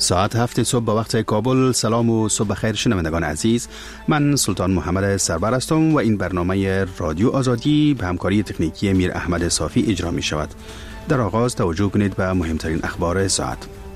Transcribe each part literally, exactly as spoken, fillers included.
ساعت هفت صبح به وقت کابل. سلام و صبح خیر شنوندگان عزیز، من سلطان محمد سربر هستم و این برنامه رادیو آزادی به همکاری تکنیکی میر احمد صافی اجرا می شود. در آغاز توجه کنید به مهمترین اخبار ساعت.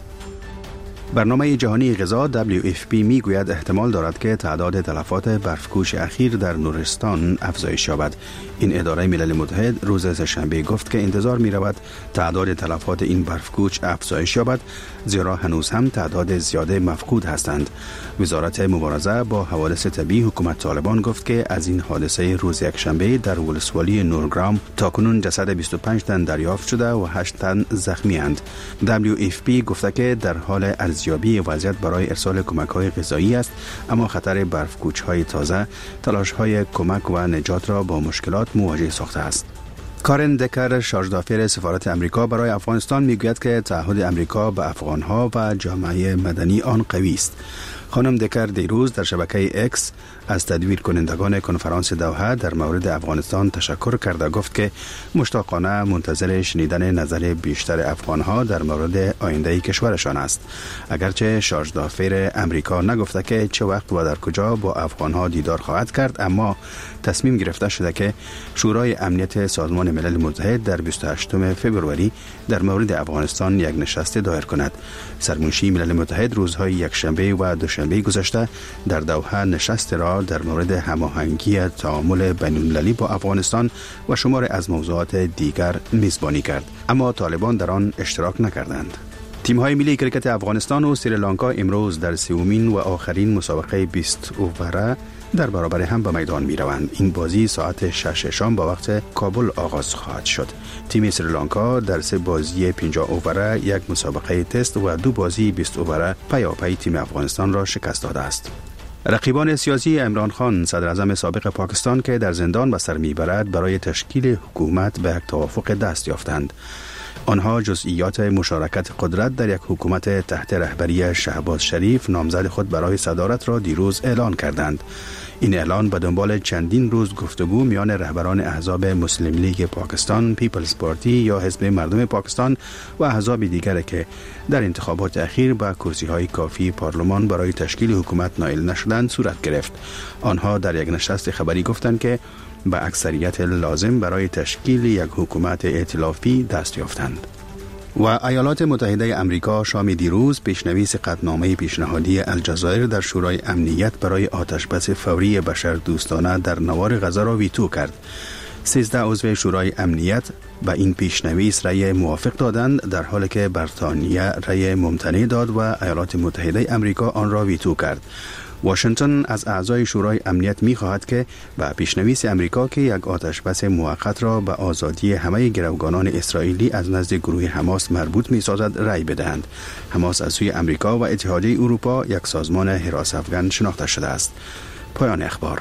برنامه جهانی غذا دبلیو اف پی می گوید احتمال دارد که تعداد تلفات برفکوش اخیر در نورستان افزایش یابد. این اداره ملل متحد روز سه‌شنبه گفت که انتظار می رود تعداد تلفات این برفکوش افزایش یابد، زیرا هنوز هم تعداد زیاده مفقود هستند. وزارت مبارزه با حوادث طبیعی حکومت طالبان گفت که از این حادثه روز یکشنبه در ولسوالی نورگرام تاکنون جسد بیست و پنج تن دریافت شده و هشت تن زخمی اند. دبلیو اف پی گفته که در حال ارزیابی وضعیت برای ارسال کمک‌های غذایی است، اما خطر برفکوچ‌های تازه تلاش‌های کمک و نجات را با مشکلات مواجه ساخته است. کارن دکر، شارژدافر سفارت امریکا برای افغانستان، میگوید که تعهد امریکا به افغان‌ها و جامعه مدنی آن قوی است. خانم دکر دیروز در شبکه اکس از تدویر کنندگان کنفرانس دوحه در مورد افغانستان تشکر کرده گفت که مشتاقانه منتظر شنیدن نظر بیشتر افغانها در مورد آینده کشورشان است. اگرچه شارژدافر امریکا نگفته که چه وقت و در کجا با افغانها دیدار خواهد کرد، اما تصمیم گرفته شده که شورای امنیت سازمان ملل متحد در بیست و هشتم فوریه در مورد افغانستان یک نشست دایر کند. سرمنشی ملل متحد روزهای یکشنبه و دوشنبه گذشته در دوحه نشست را در مورد هماهنگی تعامل بین‌المللی با افغانستان و شمار از موضوعات دیگر میزبانی کرد، اما طالبان در آن اشتراک نکردند. تیم‌های ملی کرکت افغانستان و سریلانکا امروز در سومین و آخرین مسابقه بیست اووره در برابر هم به میدان می روند. این بازی ساعت شش شام با وقت کابل آغاز خواهد شد. تیم سریلانکا در سه بازی پنجاه اووره، یک مسابقه تست و دو بازی بیست اووره پیاپی تیم افغانستان را شکست داده است. رقیبان سیاسی عمران خان، صدر اعظم سابق پاکستان که در زندان به سر میبرد، برای تشکیل حکومت به یک توافق دست یافتند. آنها جزئیات مشارکت قدرت در یک حکومت تحت رهبری شهباز شریف نامزد خود برای صدارت را دیروز اعلان کردند. این اعلان به دنبال چندین روز گفتگو میان رهبران احزاب مسلم لیگ پاکستان، پیپلز پارتی یا حزب مردم پاکستان و احزاب دیگر که در انتخابات اخیر با کرسی‌های کافی پارلمان برای تشکیل حکومت نائل نشدند صورت گرفت. آنها در یک نشست خبری گفتند که به اکثریت لازم برای تشکیل یک حکومت ائتلافی دست یافتند. و ایالات متحده امریکا شام دیروز پیشنویس قطعنامه پیشنهادی الجزایر در شورای امنیت برای آتشبس فوری بشردوستانه در نوار غزه را ویتو کرد. سیزده عضو شورای امنیت به این پیشنویس رأی موافق دادند، در حالی که بریتانیا رأی ممتنع داد و ایالات متحده امریکا آن را ویتو کرد. واشنگتن از اعضای شورای امنیت می خواهد که به پیشنویس امریکا که یک آتشبس موقت را به آزادی همه گروگانان اسرائیلی از نزد گروه حماس مربوط می سازد رأی بدهند. حماس از سوی امریکا و اتحادیه اروپا یک سازمان حراس افغان شناخته شده است. پایان اخبار.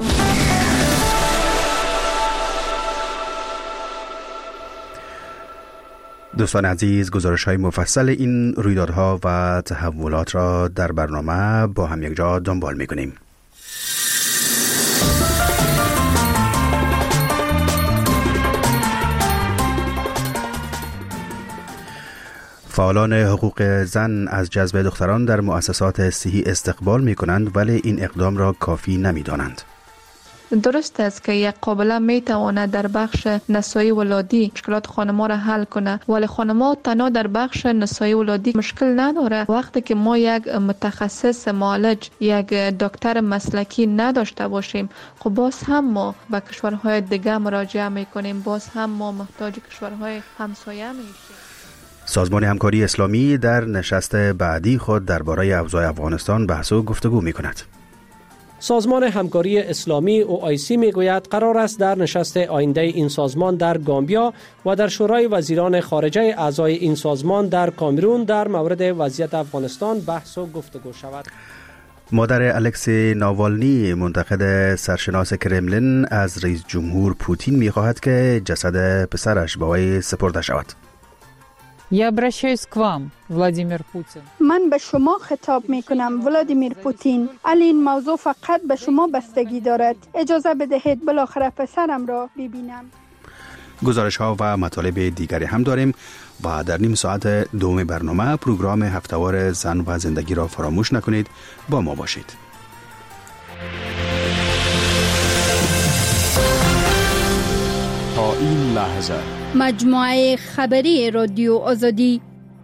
دوستان عزیز، گزارش های مفصل این رویدادها و تحولات را در برنامه با هم یک جا دنبال می کنیم. فعالان حقوق زن از جذب دختران در مؤسسات صحی استقبال می کنند، ولی این اقدام را کافی نمی دانند. درست است که یک قابله می تواند در بخش نسایی ولادی مشکلات خانم‌ها را حل کنه، ولی خانم‌ها تنها در بخش نسایی ولادی مشکل نداره. وقتی که ما یک متخصص معالج، یک دکتر مسلکی نداشته باشیم، خب باز هم ما به کشورهای دیگه مراجعه میکنیم، باز هم ما محتاج کشورهای همسایه میشیم. سازمان همکاری اسلامی در نشست بعدی خود درباره اوضاع افغانستان بحث و گفتگو میکند. سازمان همکاری اسلامی او آی سی میگوید قرار است در نشست آینده این سازمان در گامبیا و در شورای وزیران خارجه اعضای این سازمان در کامرون در مورد وضعیت افغانستان بحث و گفتگو شود. مادر الکسی ناوالنی، منتقد سرشناس کرملین، از رئیس جمهور پوتین میخواهد که جسد پسرش به وی سپرده شود. Я обращаюсь к вам, Владимир Путин. من به شما خطاب می کنم ولادیمیر پوتین. علی این موضوع فقط به شما بستگی دارد. اجازه بدهید بالاخره پسرم را ببینم. گزارش ها و مطالب دیگری هم داریم و در نیم ساعت دوم برنامه پروگرام هفته‌وار زن و زندگی را فراموش نکنید. با ما باشید. تا این لحظه مجموعه خبری رادیو آزادی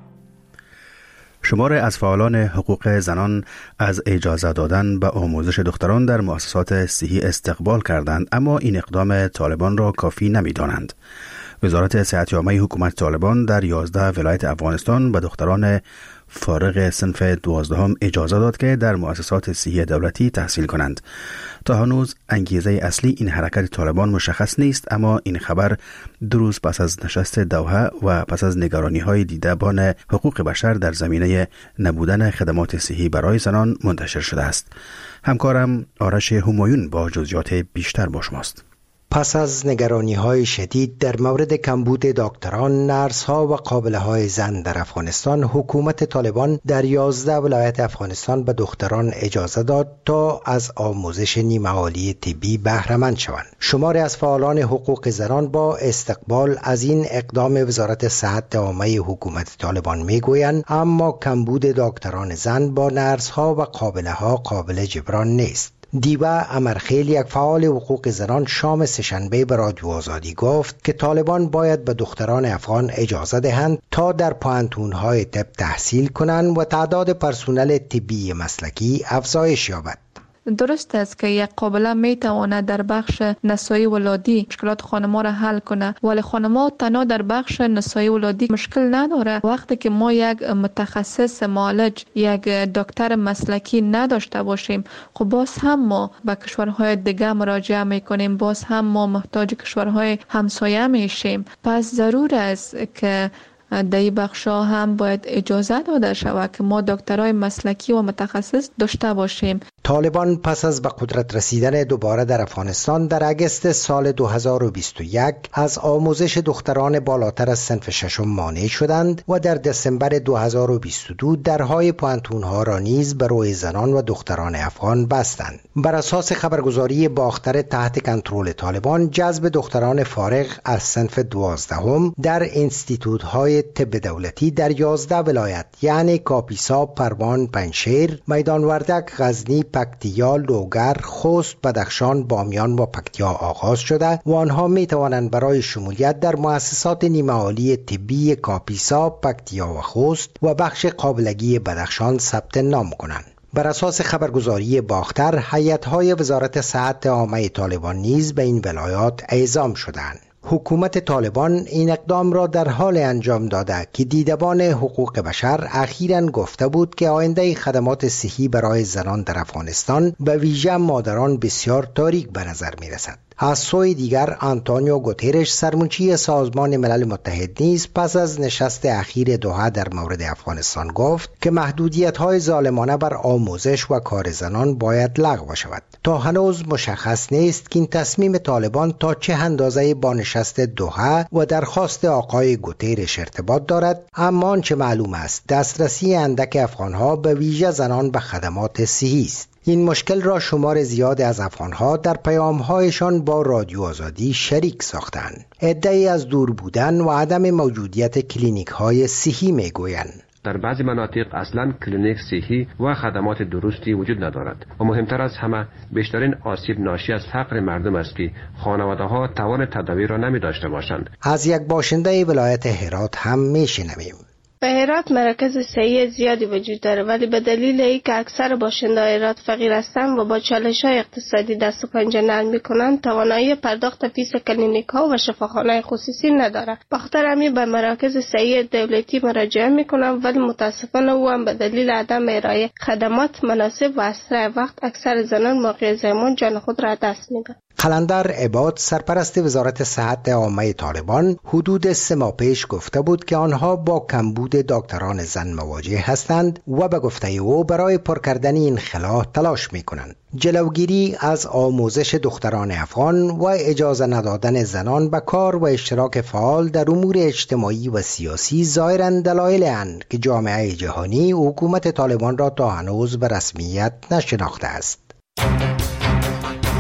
شمار از فعالان حقوق زنان از اجازه دادن به آموزش دختران در مؤسسات صحی استقبال کردند، اما این اقدام طالبان را کافی نمی‌دانند. وزارت صحت عامه حکومت طالبان در یازده ولایت افغانستان به دختران فارغ صنف دوازدهم اجازه داد که در مؤسسات صحی دولتی تحصیل کنند. تا هنوز انگیزه اصلی این حرکت طالبان مشخص نیست، اما این خبر دو روز پس از نشست دوحه و پس از نگرانی‌های دیدبان حقوق بشر در زمینه نبودن خدمات صحی برای زنان منتشر شده است. همکارم آرش همایون با جزئیات بیشتر با شماست. پس از نگرانی‌های شدید در مورد کمبود دکتران، نرس‌ها و قابله‌های زن در افغانستان، حکومت طالبان در یازده ولایت افغانستان به دختران اجازه داد تا از آموزش نیمه‌عالی طبی بهره مند شوند. شماری از فعالان حقوق زنان با استقبال از این اقدام وزارت صحت عامه حکومت طالبان میگویند اما کمبود دکتران زن با نرس‌ها و قابله‌ها قابل جبران نیست. دیبا امرخیل، یک فعال حقوق زنان، شام سه‌شنبه به رادیو آزادی گفت که طالبان باید به دختران افغان اجازه دهند تا در پوهنتون‌های طب تحصیل کنند و تعداد پرسنل طبی مسلکی افزایش یابد. درست است که یک قابله می تواند در بخش نسایی ولادی مشکلات خانم‌ها را حل کنه، ولی خانم‌ها تنها در بخش نسایی ولادی مشکل نداره. وقتی که ما یک متخصص معالج، یک دکتر مسلکی نداشته باشیم، خب باز هم ما به کشورهای دیگه مراجعه میکنیم، باز هم ما محتاج کشورهای همسایه میشیم. پس ضرور است که در این بخشا هم باید اجازه داده شود که ما دکترای مسلکی و متخصص داشته باشیم. طالبان پس از به قدرت رسیدن دوباره در افغانستان در اگست سال دو هزار و بیست و یک از آموزش دختران بالاتر از صنف ششم مانع شدند و در دسامبر دو هزار و بیست و دو درهای پوهنتون‌ها را نیز به روی زنان و دختران افغان بستند. بر اساس خبرگزاری باختر تحت کنترل طالبان، جذب دختران فارغ از صنف دوازدهم در انستیتوت‌های طب دولتی در یازده ولایت یعنی کاپیسا، پروان، پنجشیر، میدان وردک، غزنی، پکتیا، لوگر، خوست، بدخشان، بامیان و پکتیا آغاز شده و آنها می توانند برای شمولیت در مؤسسات نیمه‌عالی طبی کاپیسا، پکتیا و خوست و بخش قابلگی بدخشان ثبت نام کنند. بر اساس خبرگزاری باختر، هیئت‌های وزارت صحت عامه طالبان نیز به این ولایات اعزام شدند. حکومت طالبان این اقدام را در حال انجام داده که دیدبان حقوق بشر اخیراً گفته بود که آینده خدمات صحی برای زنان در افغانستان به ویژه مادران بسیار تاریک به نظر می رسد. از سوی دیگر آنتونیو گوترش، سرمنشی سازمان ملل متحد، نیز پس از نشست اخیر دوحه در مورد افغانستان گفت که محدودیت‌های ظالمانه بر آموزش و کار زنان باید لغو شود. تا هنوز مشخص نیست که این تصمیم طالبان تا چه اندازه با نشست دوحه و درخواست آقای گوترش ارتباط دارد، اما آنچه معلوم است دسترسی اندک افغان‌ها به ویژه زنان به خدمات صحی است. این مشکل را شمار زیاد از افغان‌ها در پیام‌هایشان با رادیو آزادی شریک ساختند. عده‌ای از دور بودن و عدم موجودیت کلینیک‌های صحی می‌گویند. در بعضی مناطق اصلا کلینیک صحی و خدمات درستی وجود ندارد و مهمتر از همه بیشترین آسیب ناشی از فقر مردم است که خانواده‌ها توان تداوی را نمی داشته باشند. از یک باشنده ولایت هرات هم می‌شنویم. به هرات مراکز صحی زیادی وجود داره، ولی به دلیل اینکه اکثر باشنده‌های هرات فقیر هستند و با چالش‌های اقتصادی دست و پنجه نرم می‌کنند، توانایی پرداخت فیس کلینیک‌ها و شفاخانه‌های خصوصی ندارند. بخاطر همین به مراکز صحی دولتی مراجعه می‌کنند، ولی متأسفانه او هم به دلیل عدم ارائه خدمات مناسب و اسرع وقت اکثر زنان موقع زایمان جان خود را دست می‌دهند. قلندر عباد، سرپرست وزارت صحت عامه طالبان، حدود سه ماه پیش گفته بود که آنها با کمبود دکتران زن مواجه هستند و به گفته او برای پر کردن این خلا تلاش می کنند. جلوگیری از آموزش دختران افغان و اجازه ندادن زنان به کار و اشتراک فعال در امور اجتماعی و سیاسی ظاهراً دلایل اند که جامعه جهانی حکومت طالبان را تا هنوز به رسمیت نشناخته است.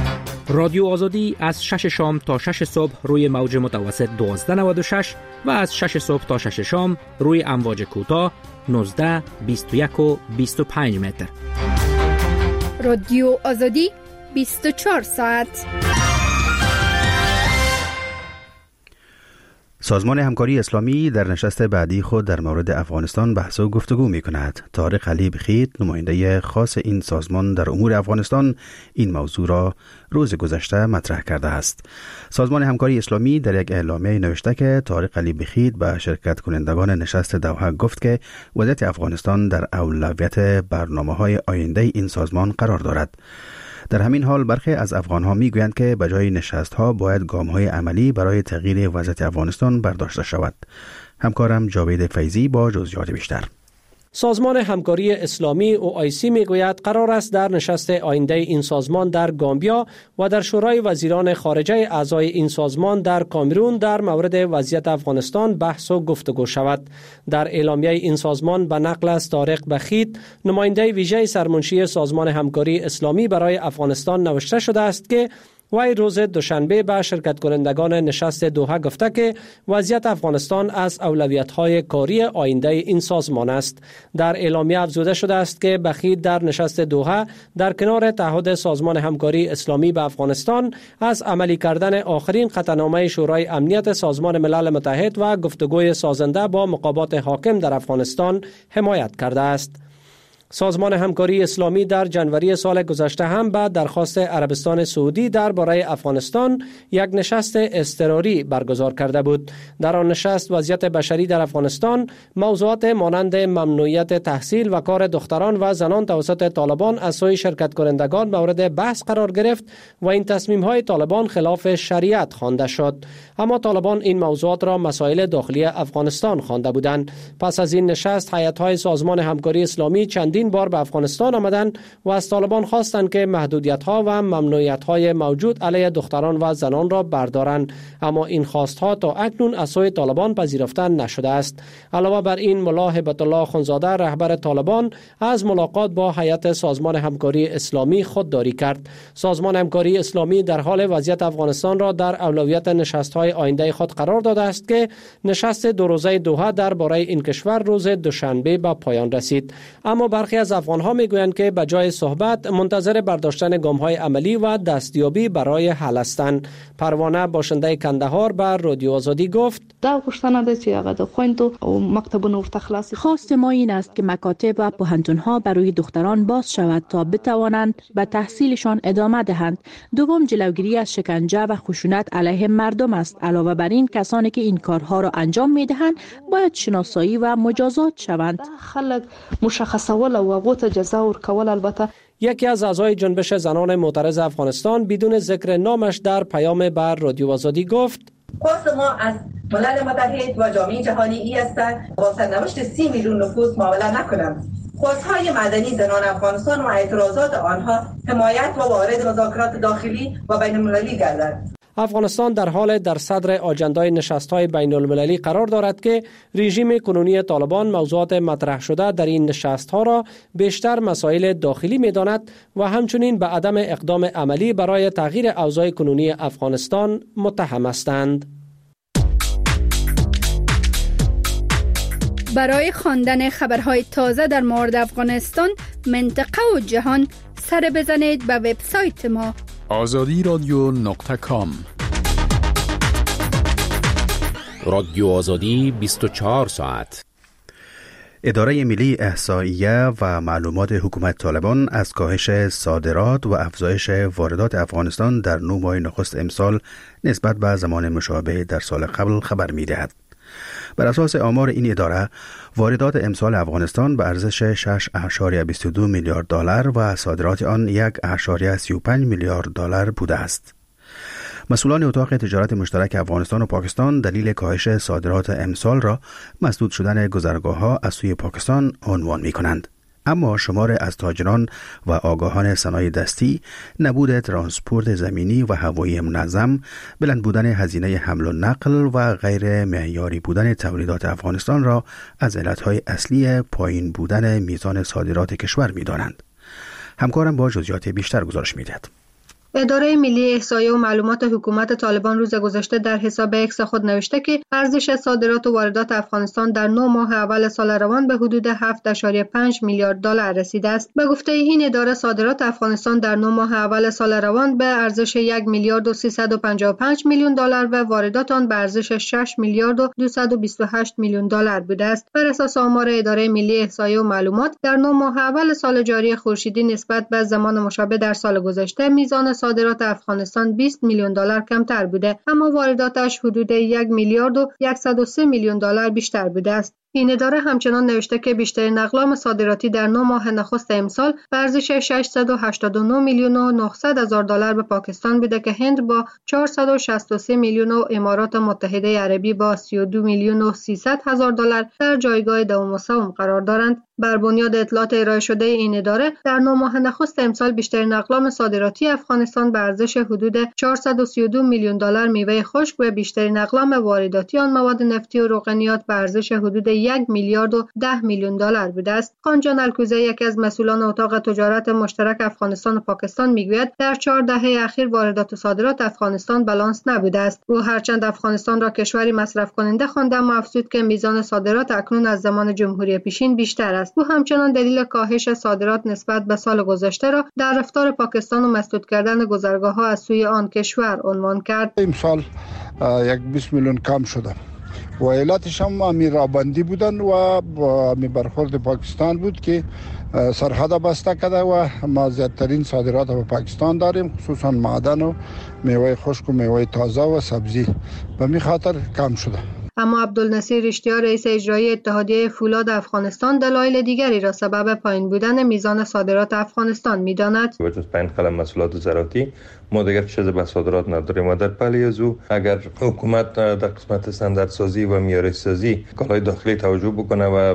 رادیو آزادی از شش شام تا شش صبح روی موج متوسط دوازده نود و شش و از شش صبح تا شش شام روی امواج کوتاه نوزده، بیست و یک و بیست و پنج متر. رادیو آزادی بیست و چهار ساعت. سازمان همکاری اسلامی در نشست بعدی خود در مورد افغانستان بحث و گفتگو می کند. طارق علی بخیت، نماینده خاص این سازمان در امور افغانستان، این موضوع را روز گذشته مطرح کرده است. سازمان همکاری اسلامی در یک اعلامیه نوشته که طارق علی بخیت به شرکت کنندگان نشست دوحه گفت که وضعیت افغانستان در اولویت برنامه‌های آینده این سازمان قرار دارد. در همین حال برخی از افغان‌ها می‌گویند که به جای نشست‌ها باید گام‌های عملی برای تغییر وضعیت افغانستان برداشته شود. همکارم جاوید فیضی با جزئیات بیشتر. سازمان همکاری اسلامی او آی سی میگوید قرار است در نشست آینده این سازمان در گامبیا و در شورای وزیران خارجه اعضای این سازمان در کامرون در مورد وضعیت افغانستان بحث و گفتگو شود. در اعلامیه این سازمان به نقل از طارق بخیت، نماینده ویژه سرمنشی سازمان همکاری اسلامی برای افغانستان، نوشته شده است که وی روز دوشنبه به شرکت کنندگان نشست دوحه گفته که وضعیت افغانستان از اولویت‌های کاری آینده این سازمان است. در اعلامیه افزوده شده است که بخیت در نشست دوحه در کنار تعهد سازمان همکاری اسلامی به افغانستان از عملی کردن آخرین قطعنامه شورای امنیت سازمان ملل متحد و گفتگوی سازنده با مقامات حاکم در افغانستان حمایت کرده است. سازمان همکاری اسلامی در جنوری سال گذشته هم به درخواست عربستان سعودی درباره افغانستان یک نشست اضطراری برگزار کرده بود. در آن نشست وضعیت بشری در افغانستان، موضوعات مانند ممنوعیت تحصیل و کار دختران و زنان توسط طالبان از سوی شرکت کنندگان مورد بحث قرار گرفت و این تصمیم‌های طالبان خلاف شریعت خوانده شد. اما طالبان این موضوعات را مسائل داخلی افغانستان خوانده بودند. پس از این نشست هیئت‌های سازمان همکاری اسلامی چند این بار به افغانستان آمدند و از طالبان خواستند که محدودیت‌ها و ممنوعیت‌های موجود علیه دختران و زنان را بردارند، اما این خواست‌ها تا اکنون از سوی طالبان پذیرفته نشده است. علاوه بر این، ملا هبت الله خونزاده، رهبر طالبان، از ملاقات با هیئت سازمان همکاری اسلامی خودداری کرد. سازمان همکاری اسلامی در حال وضعیت افغانستان را در اولویت نشست‌های آینده خود قرار داده است که نشست دو روزه دوحه درباره این کشور روز دوشنبه به پایان رسید. اما برخی از افغان‌ها میگویند که به جای صحبت منتظر برداشتن گام‌های عملی و دستیابی برای حل هستند. پروانه، باشنده کندهار، به رادیو آزادی گفت: دا غوښتنه ده چې هغه د خویندو او مکتبونو ورته خلاص. خواست ما این است که مکاتب و پوهنتون‌ها برای دختران باز شود تا بتوانند به تحصیلشان ادامه دهند. دوم، جلوگیری از شکنجه و خشونت علیه مردم است. علاوه بر این، کسانی که این کارها را انجام می‌دهند باید شناسایی و مجازات شوند. خلک مشخصول او هغه ته جزا ورکول. البته یکی از اعضای جنبش زنان معترض افغانستان بدون ذکر نامش در پیام بر رادیو آزادی گفت: خواست ما از ملل متحد و جامعه جهانی ای است با سرنوشت سی میلیون نفوس معامله نکنند. خواستهای مدنی زنان افغانستان و اعتراضات آنها حمایت و وارد مذاکرات داخلی و بین المللی گردد. افغانستان در حال در صدر آجندای نشست‌های بین المللی قرار دارد که رژیم کنونی طالبان موضوعات مطرح شده در این نشست‌ها را بیشتر مسائل داخلی می‌داند و همچنین به عدم اقدام عملی برای تغییر اوضاع کنونی افغانستان متهم هستند. برای خواندن خبرهای تازه در مورد افغانستان، منطقه و جهان، سر بزنید به وبسایت ما آزادی رادیو نقطه کام. رادیو آزادی بیست و چهار ساعت. اداره ملی احصائیه و معلومات حکومت طالبان از کاهش صادرات و افزایش واردات افغانستان در نه ماه نخست امسال نسبت به زمان مشابه در سال قبل خبر می‌دهد. بر اساس آمار این اداره، واردات امسال افغانستان به ارزش شش اشاریه بیست و دو میلیارد دلار و صادرات آن یک اشاریه سی و پنج میلیارد دلار بوده است. مسئولان اتاق تجارت مشترک افغانستان و پاکستان دلیل کاهش صادرات امسال را مسدود شدن گذرگاه‌ها از سوی پاکستان عنوان می‌کنند. اما شمار از تاجران و آگاهان صنایع دستی، نبود ترانسپورت زمینی و هوایی منظم، بلند بودن هزینه حمل و نقل و غیر معیاری بودن تولیدات افغانستان را از علتهای اصلی پایین بودن میزان صادرات کشور می‌دانند. همکارم با جزئیات بیشتر گزارش می‌دهد. اداره ملی احصایه و معلومات حکومت طالبان روز گذشته در حساب اکس خود نوشته که ارزش صادرات و واردات افغانستان در نه ماه اول سال روان به حدود هفت ممیز پنج میلیارد دلار رسیده است. به گفته این اداره صادرات افغانستان در نه ماه اول سال روان به ارزش یک میلیارد و سیصد و پنجاه و پنج میلیون دلار و واردات آن به ارزش شش میلیارد و دویست و بیست و هشت میلیون دلار بوده است. بر اساس آمار اداره ملی احصایه و معلومات در نه ماه اول سال جاری خورشیدی نسبت به زمان مشابه در سال گذشته میزان صادرات افغانستان بیست میلیون دلار کمتر بوده، اما وارداتش حدود یک میلیارد و صد و سه میلیون دلار بیشتر بوده است. این اداره همچنان نوشته که بیشترین اقلام صادراتی در نه ماه نخست امسال به ارزش ششصد و هشتاد و نه میلیون و نهصد هزار دلار به پاکستان بوده که هند با چهارصد و شصت و سه میلیون و امارات متحده عربی با سی و دو میلیون و سیصد هزار دلار در جایگاه دوم و سوم قرار دارند. بر بنیاد اطلاعات ارائه شده این اداره در نه ماه نخست امسال بیشترین اقلام صادراتی افغانستان به ارزش حدود چهارصد و سی و دو میلیون دلار میوه خشک و بیشترین اقلام وارداتی آن مواد نفتی و روغنیات به ارزش حدود یک میلیارد و ده میلیون دلار بوده است. خانجان الکوزه، یکی از مسئولان اتاق تجارت مشترک افغانستان و پاکستان، میگوید در چهار دهه اخیر واردات و صادرات افغانستان بالانس نبوده است. او هرچند افغانستان را کشوری مصرف کننده خوانده، اما افزود که میزان صادرات اکنون از زمان جمهوری پیشین بیشتر است. او همچنان دلیل کاهش صادرات نسبت به سال گذشته را در رفتار پاکستان و مسدود کردن گذرگاه‌ها از سوی آن کشور عنوان کرد. امسال یک بیست میلیون کم شده و علتش هم امیرآبادی بودن و می برخورد پاکستان بود که سرحد بسته کرده و ما زیادترین صادرات به پاکستان داریم، خصوصا معدن و میوه خشک و میوه تازه و سبزی، به می خاطر کم شده. اما عبدالنصیر اشتیار، رئیس اجرایی اتحادیه فولاد افغانستان، دلایل دیگری را سبب پایین بودن میزان صادرات افغانستان می‌داند. به جز پنج قلم محصولات زراعتی ما دیگر چیزی به صادرات نداریم و در پلی از او اگر حکومت در قسمت استانداردسازی و معیارسازی کالای داخلی توجه بکنه و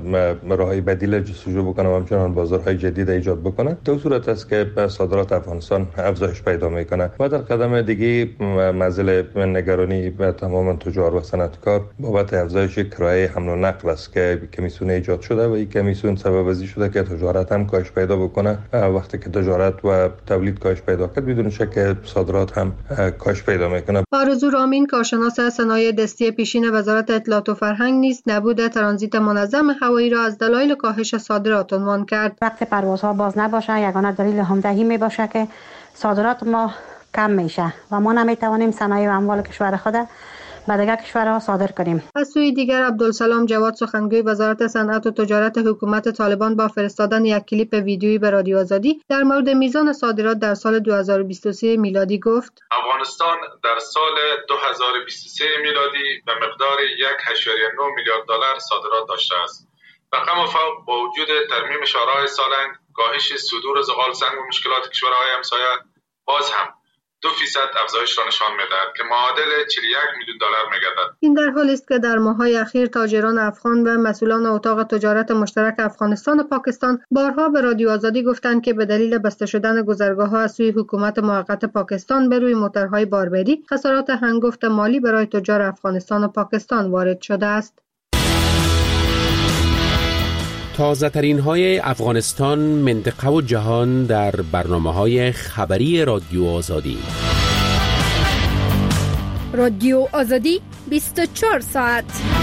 راههای بدیل جستجو بکنه و همچنان بازارهای جدید ایجاد بکنه، در صورت است که صادرات افغانستان افزایش پیدا میکنه. و در قدم دیگه منزل نگرانی به تمام تجار و صنعتکار بابت افزایش کرایه حمل و نقل است که کمیسیون ایجاد شده و این کمیسیون سبب ازی شده که تجارت هم کاهش پیدا بکنه. وقتی که تجارت و تولید کاهش پیدا کرد، بدون شک صادرات هم کاهش پیدا میکنه. آرزو رامین، کارشناس صنایع دستی پیشین وزارت اطلاعات و فرهنگ، نیز نبود ترانزیت منظم هوایی را از دلایل کاهش صادرات عنوان کرد. وقتی پروازها باز نباشه، یگانه دلیل همدهی می باشه که صادرات ما کم میشه و ما نمیتوانیم صنایع و اموال کشور خود به دیگر کشورها صادر کنیم. از سوی دیگر عبدالسلام جواد، سخنگوی وزارت صنعت و تجارت حکومت طالبان، با فرستادن یک کلیپ ویدیویی به رادیو آزادی در مورد میزان صادرات در سال دو هزار و بیست و سه میلادی گفت: افغانستان در سال دو هزار و بیست و سه میلادی به مقدار یک ممیز نه میلیارد دلار صادرات داشته است. رقم فوق با وجود ترمیم شورای سالنگ، کاهش صدور زغال سنگ و مشکلات کشورهای همسایه، باز هم دو فیصد افزایش را نشان می‌دهد که معادل چهل و یک میلیون دلار می‌گردد. این در حالی است که در ماه‌های اخیر تاجران افغان و مسئولان اتاق تجارت مشترک افغانستان و پاکستان بارها به رادیو آزادی گفتند که به دلیل بسته شدن گذرگاه‌ها از سوی حکومت موقت پاکستان به روی موتورهای باربری، خسارات هنگفت مالی برای تجار افغانستان و پاکستان وارد شده است. تازه ترین های افغانستان، منطقه و جهان در برنامه های خبری رادیو آزادی. رادیو آزادی بیست و چهار ساعت.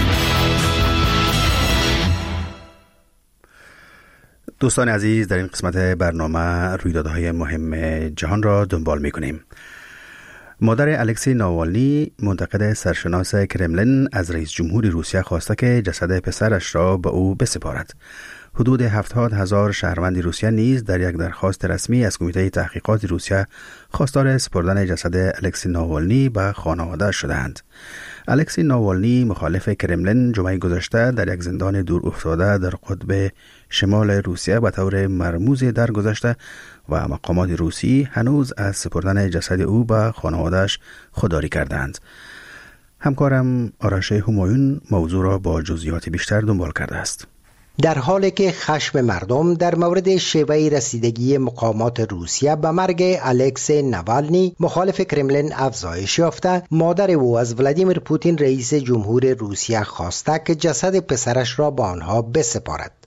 دوستان عزیز، در این قسمت برنامه رویدادهای مهم جهان را دنبال می کنیم. مادر الکسی ناوالنی، منتقد سرشناس کرملین، از رئیس جمهور روسیه خواسته که جسد پسرش را به او بسپارد. حدود هفتاد هزار شهروند روسیه نیز در یک درخواست رسمی از کمیته تحقیقات روسیه خواستار سپردن جسد الکسی ناوالنی به خانواده شدند. الکسی ناوالنی، مخالف کرملین، جمعه گذشته در یک زندان دور افتاده در قطب شمال روسیه به طور مرموزی درگذشته و مقامات روسی هنوز از سپردن جسد او به خانواده‌اش خودداری کردند. همکارم آرش همایون موضوع را با جزئیات بیشتر دنبال کرده است. در حالی که خشم مردم در مورد شیوه رسیدگی مقامات روسیه به مرگ الکسی ناوالنی، مخالف کرملین، افزایش یافته، مادر او از ولادیمیر پوتین، رئیس جمهور روسیه، خواسته که جسد پسرش را به آنها بسپارد.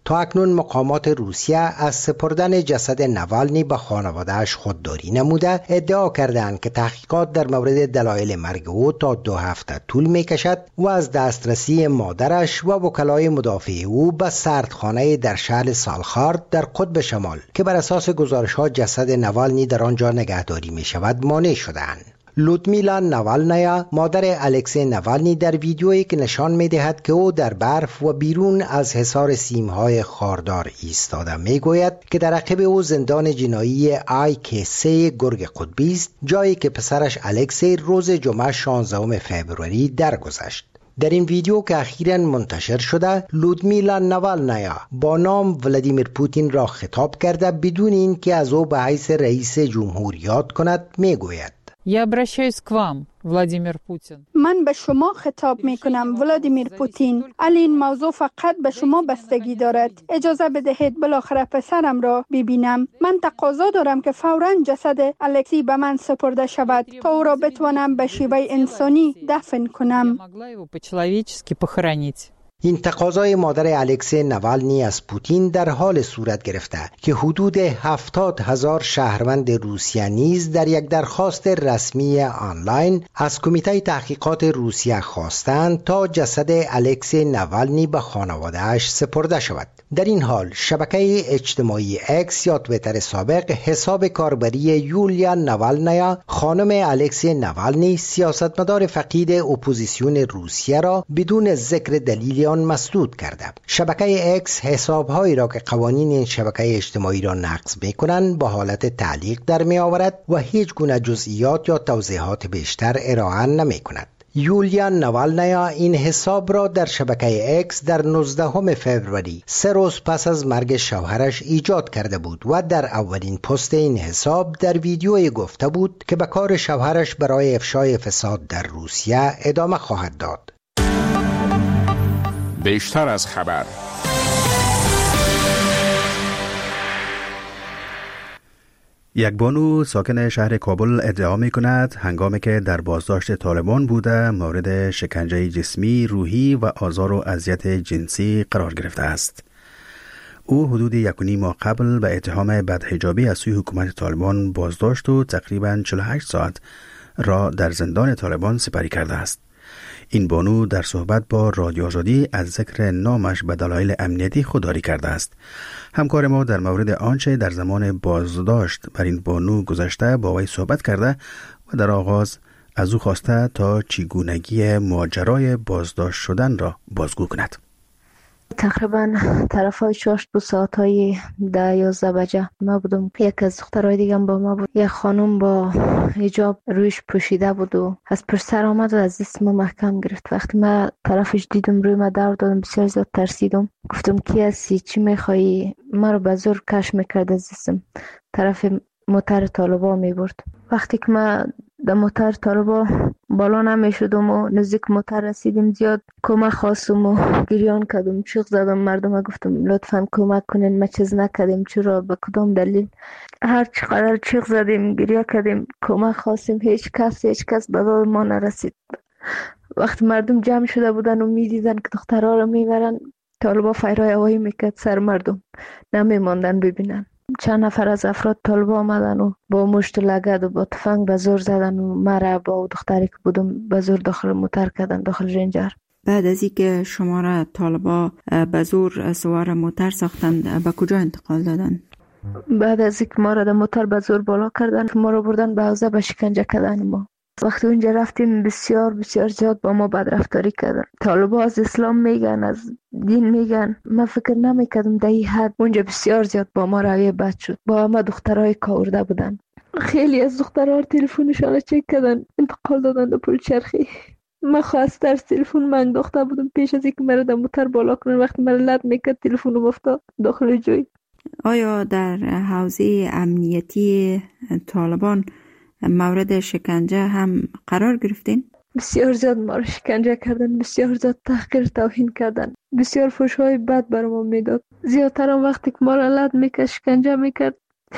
تا اکنون مقامات روسیه از سپردن جسد نوالنی به خانواده‌اش خودداری نموده، ادعا کردند که تحقیقات در مورد دلایل مرگ او تا دو هفته طول می‌کشد و از دسترسی مادرش و وکلای مدافع او به سردخانه در شهر سالخارد در قطب شمال که بر اساس گزارش‌ها جسد نوالنی در آنجا نگهداری می‌شود مانع شدند. لودمیلا نوالنایا، مادر الکسی نوالنی، در ویدیویی که نشان می‌دهد که او در برف و بیرون از حصار سیم‌های خاردار ایستاده می‌گوید که در عقب او زندان جنایی آی کی سه گرگ قطبی است، جایی که پسرش الکسی روز جمعه شانزدهم فوریه درگذشت. در این ویدیو که اخیراً منتشر شده، لودمیلا نوالنایا با نام ولادیمیر پوتین را خطاب کرده بدون اینکه از او به حیث رئیس جمهور یاد کند می‌گوید: Я обращаюсь к вам, Владимир Путин. من به شما خطاب می کنم ولادیمیر پوتین. علی این موضوع فقط به شما بستگی دارد. اجازه بدهید بالاخره پسرم را ببینم. من تقاضا دارم که فوراً جسد الکسی به من سپرده شود تا او را بتوانم به شیوه انسانی دفن کنم. این تقاضای مادر الکسی نوالنی از پوتین در حال صورت گرفته که حدود هفتاد هزار شهروند روسیه نیز در یک درخواست رسمی آنلاین از کمیته تحقیقات روسیه خواستند تا جسد الکسی نوالنی به خانواده‌اش سپرده شود. در این حال شبکه اجتماعی اکس یا توییتر سابق حساب کاربری یولیا نوالنایا، خانم الکسی نوالنی، سیاستمدار فقید اپوزیسیون روسیه را بدون ذکر دلیل آن مسدود کرده. شبکه اکس حساب‌هایی را که قوانین این شبکه اجتماعی را نقض می‌کنند با حالت تعلیق در می‌آورد و هیچ گونه جزئیات یا توضیحات بیشتر ارائه نمی‌کند. یولیا نوالنایا این حساب را در شبکه اکس در نوزدهم فوریه، سه روز پس از مرگ شوهرش ایجاد کرده بود و در اولین پست این حساب در ویدیویی گفته بود که به کار شوهرش برای افشای فساد در روسیه ادامه خواهد داد. بیشتر از خبر. یک بانو ساکن شهر کابل ادعا می کند هنگامی که در بازداشت طالبان بوده مورد شکنجه جسمی، روحی و آزار و اذیت جنسی قرار گرفته است. او حدود یک و نیم ماه قبل به اتهام بدحجابی از سوی حکومت طالبان بازداشت و تقریباً چهل و هشت ساعت را در زندان طالبان سپری کرده است. این بانو در صحبت با رادیو آزادی از ذکر نامش به دلایل امنیتی خودداری کرده است. همکار ما در مورد آنچه در زمان بازداشت بر این بانو گذشته با وی صحبت کرده و در آغاز از او خواسته تا چگونگی ماجرای بازداشت شدن را بازگو کند. تقریبا طرف های شاشت بود، ساعت های ده یازده بجه ما بودم. یک از دخترهای دیگه با ما بود. یک خانم با حجاب رویش پوشیده بود و از پشت سر آمد و از دست ما محکم گرفت. وقتی ما طرفش دیدم روی ما دور دادم، بسیار زیاد ترسیدم. گفتم کی هستی؟ چی میخوایی؟ ما رو به زور کش میکرد از دستم. طرف موتر طالبا میبرد. وقتی که ما در موتر طالبا بالا نمی شدم و نزدیک موتر رسیدیم، زیاد کمک خواستم و گریان کردم، چیغ زدم. مردم گفتم لطفاً کمک کنین، ما چیز نکردیم، چرا، به کدام دلیل؟ هر چقدر چیغ زدیم، گریه کردیم، کمک خواستیم، هیچ کس هیچ کس به داد ما نرسید. وقتی مردم جمع شده بودن و میدیدن که دخترها رو میبرن، طالبا فیرای هوایی میکرد سر مردم، نمیماندن ببینن. چند نفر از افراد طالبا آمدن و با مشت و لگد و با تفنگ به زور زدن و مرا با دختری که بودم به زور داخل موتر کردن، داخل رنجر. بعد از اینکه شما را طالبا به زور سوار موتر ساختند، به کجا انتقال دادن؟ بعد از اینکه ما را در موتر به زور بالا کردن، ما را بردن به حوزه به شکنجه کردن. ما وقتی اونجا رفتیم بسیار بسیار زیاد با ما بدرفتاری کردن. طالبا از اسلام میگن، از دین میگن. من فکر نمیکردم در این حد. اونجا بسیار زیاد با ما رویه بد شد. با همه دخترای کاورده بودن. خیلی از دخترها تلفنشان چک کردن، انتقال دادن به پلچرخی. من خواست در تلفن من انداخته بودم پیش از اینکه مرا در موتر بالا کنن. وقتی مرا لد میکرد تلفنم افتاد داخل جوی. آیا در حوزه امنیتی طالبان مورد شکنجه هم قرار گرفتین؟ بسیار زیاد ما رو شکنجه کردن، بسیار زیاد تحقیر توهین کردن، بسیار فحش‌های بد بر ما میداد. زیادتر هم وقتی که ما را لد میکرد، شکنجه میکرد،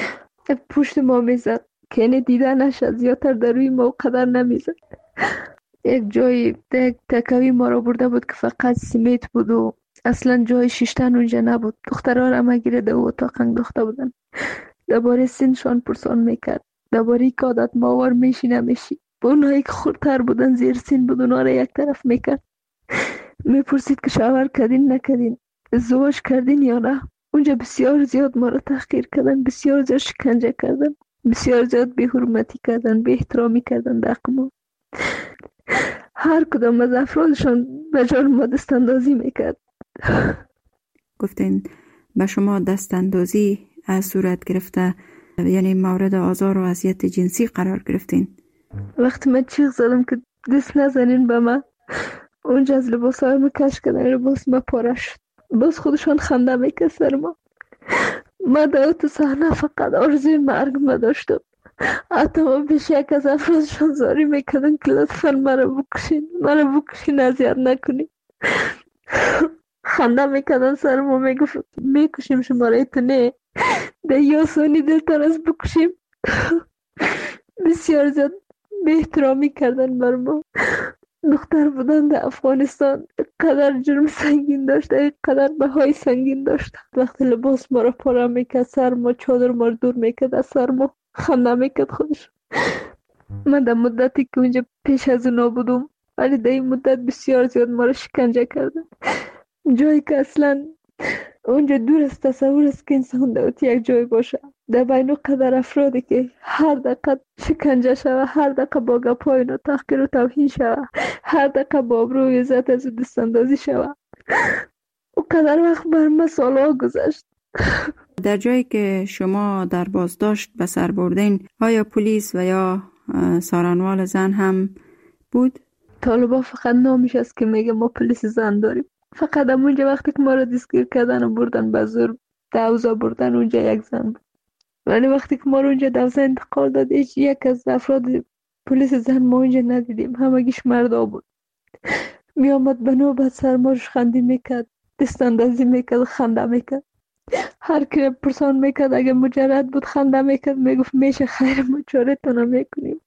پشت ما میزد که اینه دیده نشد. زیادتر در روی ما قدر نمیزد. یک جایی یک تکوی ما را برده بود که فقط سیمیت بود و اصلا جای شیشتن اونجا نبود. دخترها را مگیره در اتاق انداخته بودن. درباره سنشان پرسان میکرد، درباره که عادت ماور میشی نمیشی. با اونایی که خورتر بودن زیر سن بود اونا را یک طرف میکرد. میپرسید که شاور کردین نکردین، ازدواج کردین یا نه. اونجا بسیار زیاد ما را تحقیر کردن، بسیار زیاد شکنجه کردن، بسیار زیاد بی حرمتی کردن، بی احترامی کردن در حق ما. هر کدام از افرادشان به جان ما دست اندازی میکرد. گفتین به شما دست اندازی از صورت گرفته، یعنی مورد آزار و اذیت جنسی قرار گرفتین؟ وقتی من چیغ زدم که دست نزنین به من، اونجا از لباس های ما کش کردن، لباس ما پاره شد. باز خودشان خنده میکرد سر ما. ما در تو صحنه فقط آرزوی مرگ ما داشتم. حتی ما پیش یک از افرادشان زاری میکردن که لطفا مرا بکشین، مرا بکشین، اذیت نکنین. خنده میکردن سر ما، میگفت میکشیم شما را، تو نه در یاسانی دلتر از بکشیم. بسیار زیاد به احترامی کردن بر ما. دختر بودن در افغانستان قدر جرم سنگین داشته، قدر بهای سنگین داشته. وقتی لباس ما را پاره میکرد، سر ما چادر ما را دور میکرد از سر ما، خنده میکرد خودش. من در مدتی که اونجا پیش از اونا بودم، ولی در این مدت بسیار زیاد ما را شکنجه کردن. جایی که اصلا اونجا دور از تصور است که انسان در یک جای باشه. در بین قدر افرادی که هر دقیقه شکنجه شوه، هر دقیقه با گپای اینا تحقیر و توهین شوه، هر دقیقه با آبرو و عزت از دست اندازی شوه. او قدر وقت بر ما سالها گذشت. در جایی که شما در بازداشت به سر بردین، آیا پلیس و یا سارنوال زن هم بود؟ طالبا فقط نامش است که میگه ما پلیس زن داریم. فقط اونجا وقتی که ما را دستگیر کردن و بردن به زور دوزا بردن، اونجا یک زن بود. ولی وقتی که ما رو اونجا دوزا انتقال داد، هیچ یک از افراد پلیس زن ما اونجا ندیدیم. همگیش مردا بود. می آمد به نوبت سر ما خندی میکرد، دست اندازی میکرد، خنده میکرد. هر کی پرسان میکرد اگه مجرد بود خنده میکرد، میگفت میشه خیر ما چارتون میکنیم.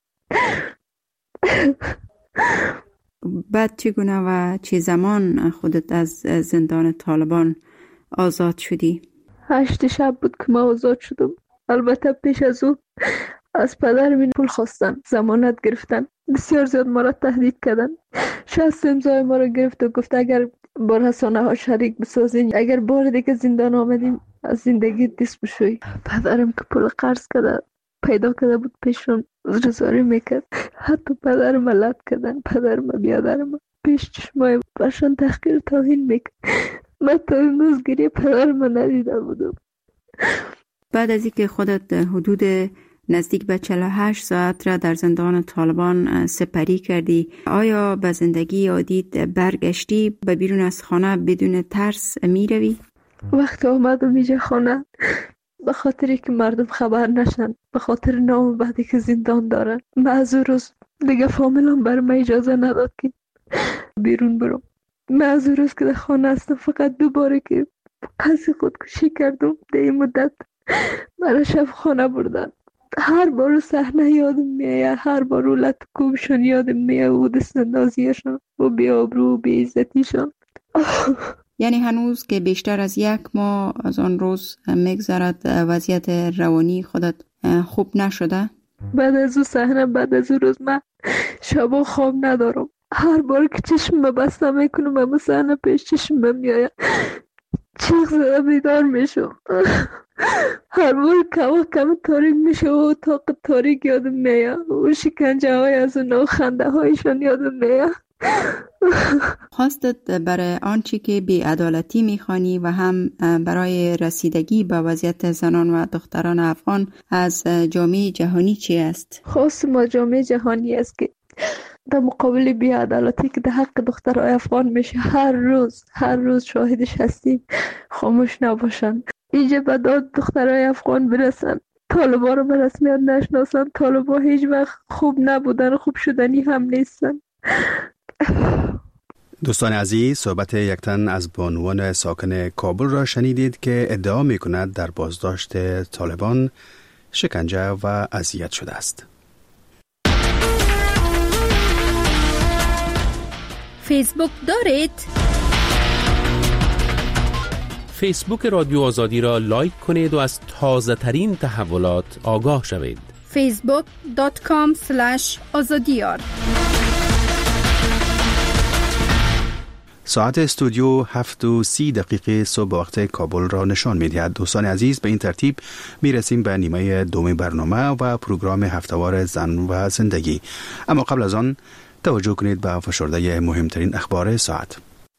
بعد چگونه و چه زمان خودت از زندان طالبان آزاد شدی؟ هشت شب بود که ما آزاد شدم. البته پیش از او از پدرم پول خواستن، ضمانت گرفتن، بسیار زیاد ما را تهدید کردن. شصت امضای ما را گرفت و گفت اگر با رسانه ها شریک بسازین، اگر بار دیگه زندان آمدیم از زندگی دست بشوی. پدرم که پول قرض کرده پیدا کرده بود پیشون رزاری میکرد. حتی پدرم لط کردن، پدرم بیادرم پیش چشمای برشان تحقیر توهین میکرد. من تا امروز گریه پدرم ندیده بودم. بعد از اینکه خودت حدود نزدیک به چهل و هشت ساعت را در زندان طالبان سپری کردی، آیا به زندگی عادیت برگشتی؟ به بیرون از خانه بدون ترس می روی؟ وقتی آمدم اینجا خانه، به خاطری که مردم خبر نشن، به خاطر نام بعدی که زندان دارن، من از اون روز دیگه فامیلم بر من اجازه نداد که بیرون برم. من از اون روز که در خانه هستم فقط دوباره که قصد خودکشی کردم در این مدت مرا شب خانه بردن. هر بار صحنه یادم میاد، هر بار لط کوبشون یادم میاد و دست اندازیشون و بی آبرو و بی عزتیشون. یعنی هنوز که بیشتر از یک ماه از آن روز میگذرد وضعیت روانی خودت خوب نشده؟ بعد از اون صحنه، بعد از اون روز من شبا خواب ندارم. هر بار که چشم بسته میکنم اما صحنه پیش چشم میاد، چیخ زده بیدار میشم. هر بار که کم تاریک میشه و اتاق تاریک یادم میاد و شکنجه های از اون و خنده هایشان یادم میاد. خواستت برای آنچه که بی‌عدالتی میخوانی و هم برای رسیدگی به وضعیت زنان و دختران افغان از جامعه جهانی چی است؟ خواست ما جامعه جهانی است که در مقابل بی‌عدالتی که در حق دخترای افغان میشه هر روز هر روز شاهدش هستیم، خاموش نباشن. اینجا به داد دخترای افغان برسن، طالبا رو به رسمیت نشناسن. طالبا هیچ وقت خوب نبودن، خوب شدنی هم نیستن. دوستان عزیز، صحبت یک تن از بانوان ساکن کابل را شنیدید که ادعا می کند در بازداشت طالبان شکنجه و اذیت شده است. فیسبوک دارید؟ فیسبوک رادیو آزادی را لایک کنید و از تازه ترین تحولات آگاه شوید. فیسبوک دات کام اسلش آزادیار. ساعت استودیو هفت و سی دقیقه صبح وقت کابل را نشان می‌دهد. دوستان عزیز، به این ترتیب میرسیم به نیمه دوم برنامه و پروگرام هفته‌وار زن و زندگی. اما قبل از آن توجه کنید به فشرده مهمترین اخبار ساعت.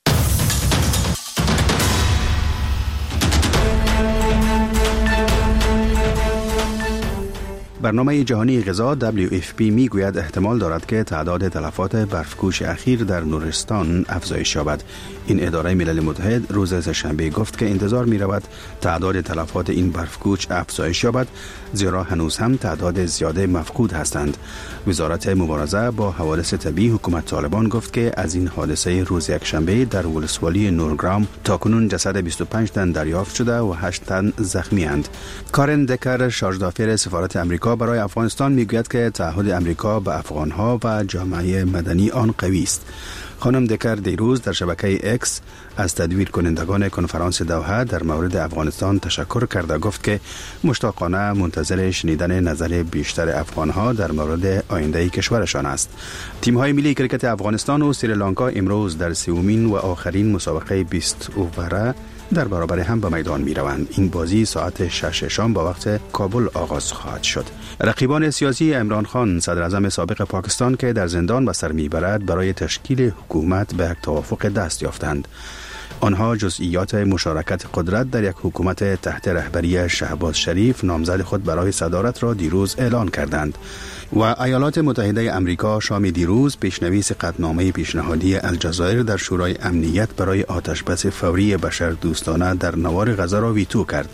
برنامه جهانی غذا دبلیو اف پی می گوید احتمال دارد که تعداد تلفات برفکوش اخیر در نورستان افزایش یابد. این اداره ملل متحد روز سه‌شنبه گفت که انتظار می رود تعداد تلفات این برفکوچ افزایش یابد، زیرا هنوز هم تعداد زیاده مفقود هستند. وزارت مبارزه با حوادث طبیعی حکومت طالبان گفت که از این حادثه روز یکشنبه در ولسوالی نورگرام تاکنون جسد بیست و پنج تن دریافت شده و هشت تن زخمی اند. کارن دکر، شارژدافر سفارت امریکا برای افغانستان میگوید که تعهد امریکا به افغانها و جامعه مدنی آن قوی است. خانم دکر دیروز در شبکه اکس از تدویر کنندگان کنفرانس دوحه در مورد افغانستان تشکر کرده گفت که مشتاقانه منتظر شنیدن نظر بیشتر افغانها در مورد آینده کشورشان است. تیم‌های ملی کرکت افغانستان و سریلانکا امروز در سومین و آخرین مسابقه بیست اووره در برابر هم به میدان می روند. این بازی ساعت شش شام با وقت کابل آغاز خواهد شد. رقیبان سیاسی عمران خان، صدر اعظم سابق پاکستان که در زندان به سر می برد، برای تشکیل حکومت به یک توافق دست یافتند. آنها جزئیات مشارکت قدرت در یک حکومت تحت رهبری شهباز شریف نامزد خود برای صدارت را دیروز اعلان کردند. و ایالات متحده امریکا شام دیروز پیشنویس قطعنامه پیشنهادی الجزایر در شورای امنیت برای آتشبس فوری بشردوستانه در نوار غزه را ویتو کرد.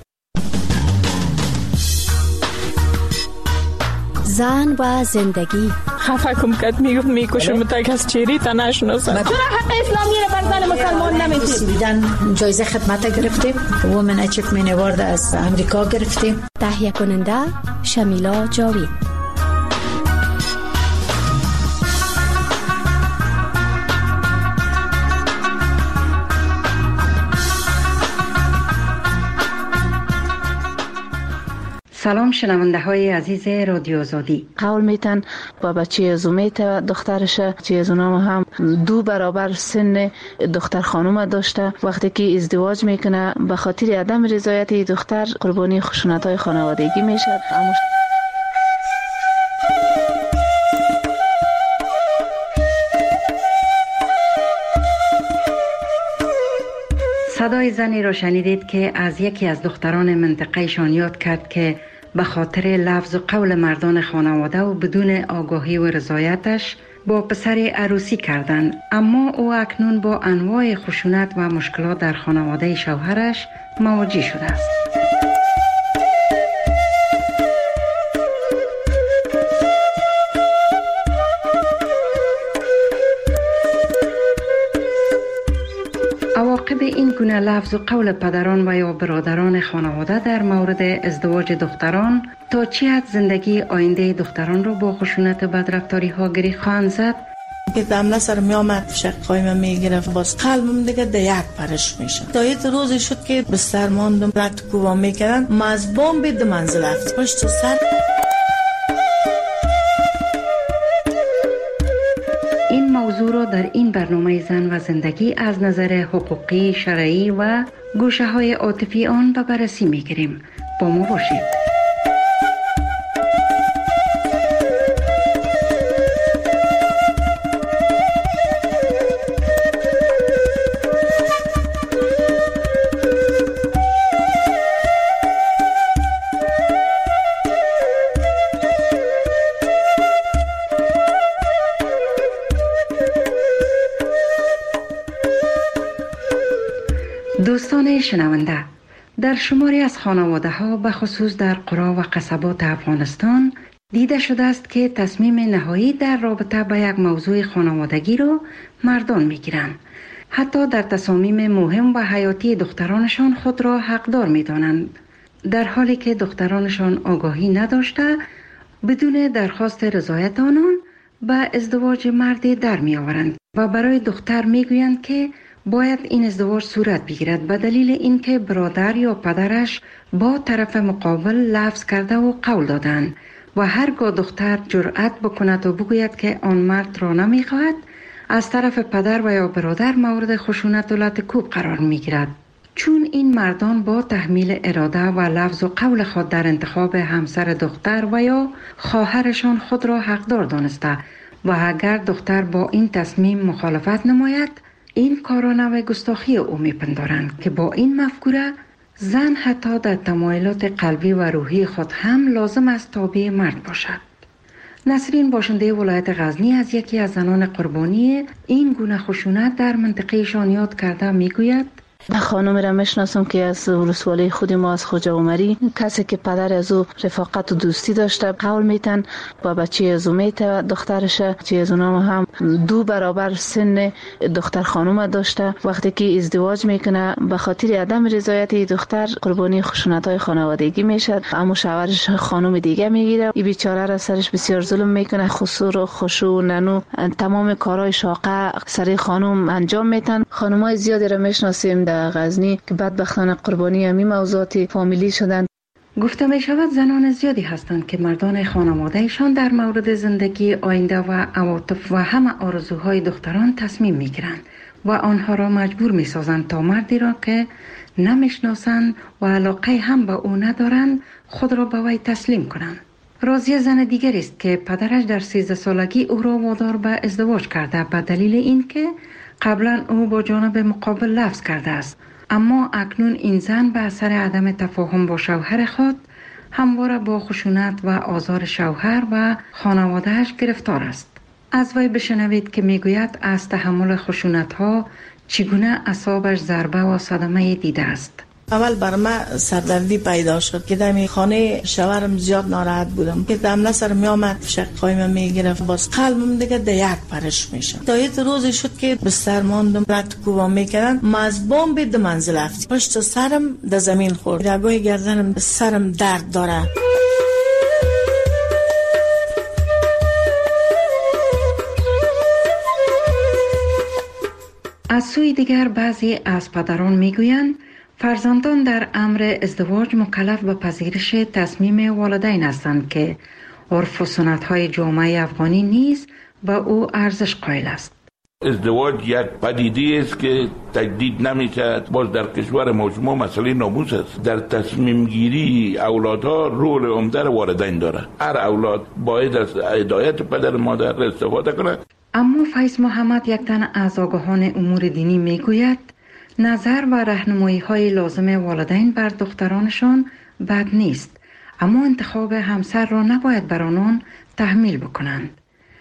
زن و زندگی. خفه کم کت میگفت میکشم متک از چیری تا نشناسم. چرا حق اسلامی رو بر زن مسلمان نمیدید؟ بیدن جایزه خدمت گرفتیم. وومن اچیومنت اوارد از امریکا گرفتیم. تهیه کننده شمیلا جاوید. سلام شنونده های عزیز رادیو آزادی. قول میتن با بچه زومیت و دخترش چه زونام هم دو برابر سن دختر خانوم داشته. وقتی که ازدواج میکنه به خاطر عدم رضایت دختر قربانی خشونت های خانوادگی میشه. صدای زنی را شنیدید که از یکی از دختران منطقه شان یاد کرد که به خاطر لفظ و قول مردان خانواده و بدون آگاهی و رضایتش با پسر عروسی کردند، اما او اکنون با انواع خشونت و مشکلات در خانواده شوهرش مواجه شده است. عواقب این گونه لفظ و قول پدران و یا برادران خانواده در مورد ازدواج دختران تا چه حد زندگی آینده دختران رو با خشونت و بدرفتاری ها گری خواهند زد؟ که دمله سر می آمد شقای من می گرفت، باز قلبم دیگه ده یک پرش میشه. تا یه روزی شد که بستر ماندم رد کوبا میکردن، مزبان بید منزل افت پشت سر. این موضوع را در این برنامه زن و زندگی از نظر حقوقی، شرعی و گوشه های عاطفی آن به بررسی میگیریم. با ما باشید. دوستان شنونده، در شماری از خانواده ها به خصوص در قرا و قصبات افغانستان دیده شده است که تصمیم نهایی در رابطه با یک موضوع خانوادگی را مردان می گیرند. حتی در تصامیم مهم و حیاتی دخترانشان خود را حقدار می دانند، در حالی که دخترانشان آگاهی نداشته بدون درخواست رضایت آنان به ازدواج مردی در می آورند و برای دختر می گویند که باید این ازدواج صورت بگیرد به دلیل اینکه برادر یا پدرش با طرف مقابل لفظ کرده و قول دادند و هرگاه دختر جرأت بکند و بگوید که آن مرد را نمیخواهد، از طرف پدر و یا برادر مورد خشونت و لطکوب قرار میگیرد. چون این مردان با تحمیل اراده و لفظ و قول خود در انتخاب همسر دختر و یا خواهرشان خود را حقدار دانسته و اگر دختر با این تصمیم مخالفت نماید، این کارا نوع گستاخی او میپندارند که با این مفکوره زن حتی در تمایلات قلبی و روحی خود هم لازم است تابع مرد باشد. نسرین باشنده ولایت غزنی از یکی از زنان قربانی این گونه خشونت در منطقه شان یاد کرده میگوید: خانم را میشناسم که از ولسوالی خود ما از خوجا عمری، کسی که پدر از او رفاقت و دوستی داشته، قول میتن با بچه از او میته دخترش، بچه از اونام هم دو برابر سن دختر خانم داشته. وقتی که ازدواج میکنه به خاطر عدم رضایت دختر قربانی خشونت های خانوادگی میشه، اما شوهرش خانم دیگه میگیره. این بیچاره را سرش بسیار ظلم میکنه، خسور و خشوع ننو تمام کارهای شاقه سر خانم انجام میتن. خانمای زیادی را میشناسیم در غزنی که بدبختانه قربانی همین موضوعات فامیلی شدند. گفته می شود زنان زیادی هستند که مردان خانوادهشان در مورد زندگی آینده و عواطف و همه آرزوهای دختران تصمیم می گیرند و آنها را مجبور می سازند تا مردی را که نمیشناسند و علاقه هم به او ندارند خود را به وی تسلیم کنند. راضیه زن دیگر است که پدرش در سیزده سالگی او را وادار به ازدواج کرده به دلیل اینکه قبلا او با جانب مقابل لفظ کرده است، اما اکنون این زن به اثر عدم تفاهم با شوهر خود همواره با خشونت و آزار شوهر و خانوادهش گرفتار است. از وی بشنوید که میگوید از تحمل خشونت ها چگونه اعصابش ضربه و صدمه دیده است. اول بر من سردردی پیدا شد که در خانه شوهرم زیاد ناراحت بودم که دم سر می آمد شقای من می گرفت، باز قلبم دیگه در یک پرش میشه. تا یه روزی شد که بستر ماندم، رد کوبا میکردن، ما از بام به منزل رفتیم، پشت سرم در زمین خورد، رگای گردنم سرم درد داره. از سوی دیگر بعضی از پدران میگویند فرزندان در امر ازدواج مکلف به پذیرش تصمیم والدین هستند که عرف و سنت‌های جامعه افغانی نیز به او ارزش قائل است. ازدواج یک پدیده است که تجدید نمی‌شود. باز در کشور ما شما مسئله ناموس است. در تصمیم گیری اولادها رول عمده والدین داره. هر اولاد باید از هدایت پدر مادر استفاده کنه. اما فیض محمد یک تن از آگاهان امور دینی میگوید نظر و راهنمایی های لازم والدین بر دخترانشان بد نیست، اما انتخاب همسر را نباید بر آنان تحمیل بکنند.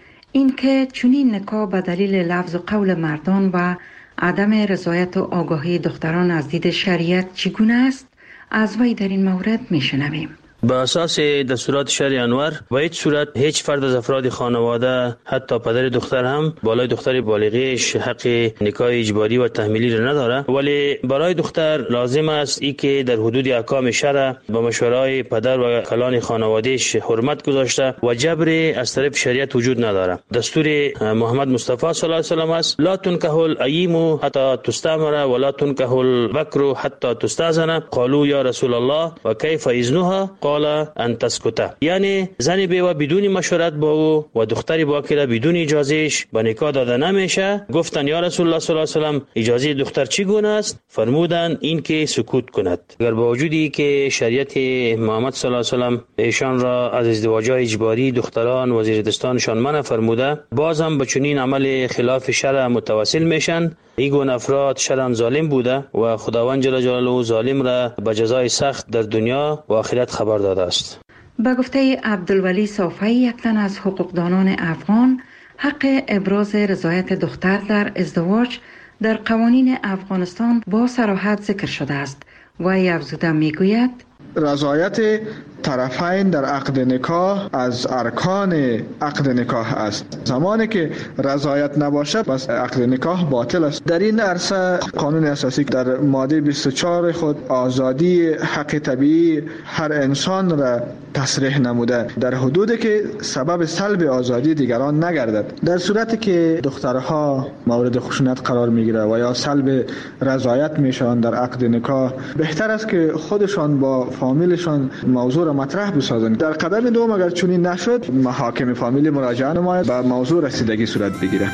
اینکه چنین نکاح به دلیل لفظ و قول مردان و عدم رضایت و آگاهی دختران از دید شریعت چگونه است، از وی در این مورد میشنویم. به اساس دستورات شرع انور و هیچ صورت هیچ فرد از افراد خانواده حتی پدر دختر هم بالای دختر بالغیش حق نکاح اجباری و تحمیلی را نداره، ولی برای دختر لازم است ای که در حدود احکام شرع با مشورای پدر و کلان خانوادهش حرمت گذاشته و جبر از طرف شریعت وجود نداره. دستور محمد مصطفی صلی الله علیه و سلم است: لا تنکح الاییم حتی تستأمر ولا تنکح البکر حتی تستأذن. قالوا یا رسول الله و کیف اذنها؟ قال ان تسکت. یعنی زن بیوه بدون مشورت با او و دختری باکره بدون اجازهش به نکاح داده نمیشه. گفتن یا رسول الله صلی الله علیه و سلم اجازه دختر چگونه است؟ فرمودند این که سکوت کند. اگر با وجودی که شریعت محمد صلی الله علیه و سلم ایشان را از ازدواج اجباری دختران و زیردستانشان منع فرموده، بازم به چنین عمل خلاف شرع متوسل میشن. این گونه افراد شرعاً ظالم بوده و خداوند جل جلاله ظالم را به جزای سخت در دنیا و آخرت خبر داده است. به گفته عبدالولی صافی، یک تن از حقوقدانان افغان، حق ابراز رضایت دختر در ازدواج در قوانین افغانستان با صراحت ذکر شده است و افزوده میگوید رضایت طرفین در عقد نکاح از ارکان عقد نکاح است. زمانی که رضایت نباشه بس عقد نکاح باطل است. در این عرصه قانون اساسی در ماده بیست و چهار خود آزادی حق طبیعی هر انسان را تصریح نموده در حدودی که سبب سلب آزادی دیگران نگردد. در صورتی که دخترها مورد خشونت قرار میگیره و یا سلب رضایت میشن در عقد نکاح، بهتر است که خودشان با فامیلشان موضوع را مطرح بسازند. در قدم دوم اگر چنین نشد، محاکم فامیلی مراجعه نماید و موضوع رسیدگی صورت بگیره.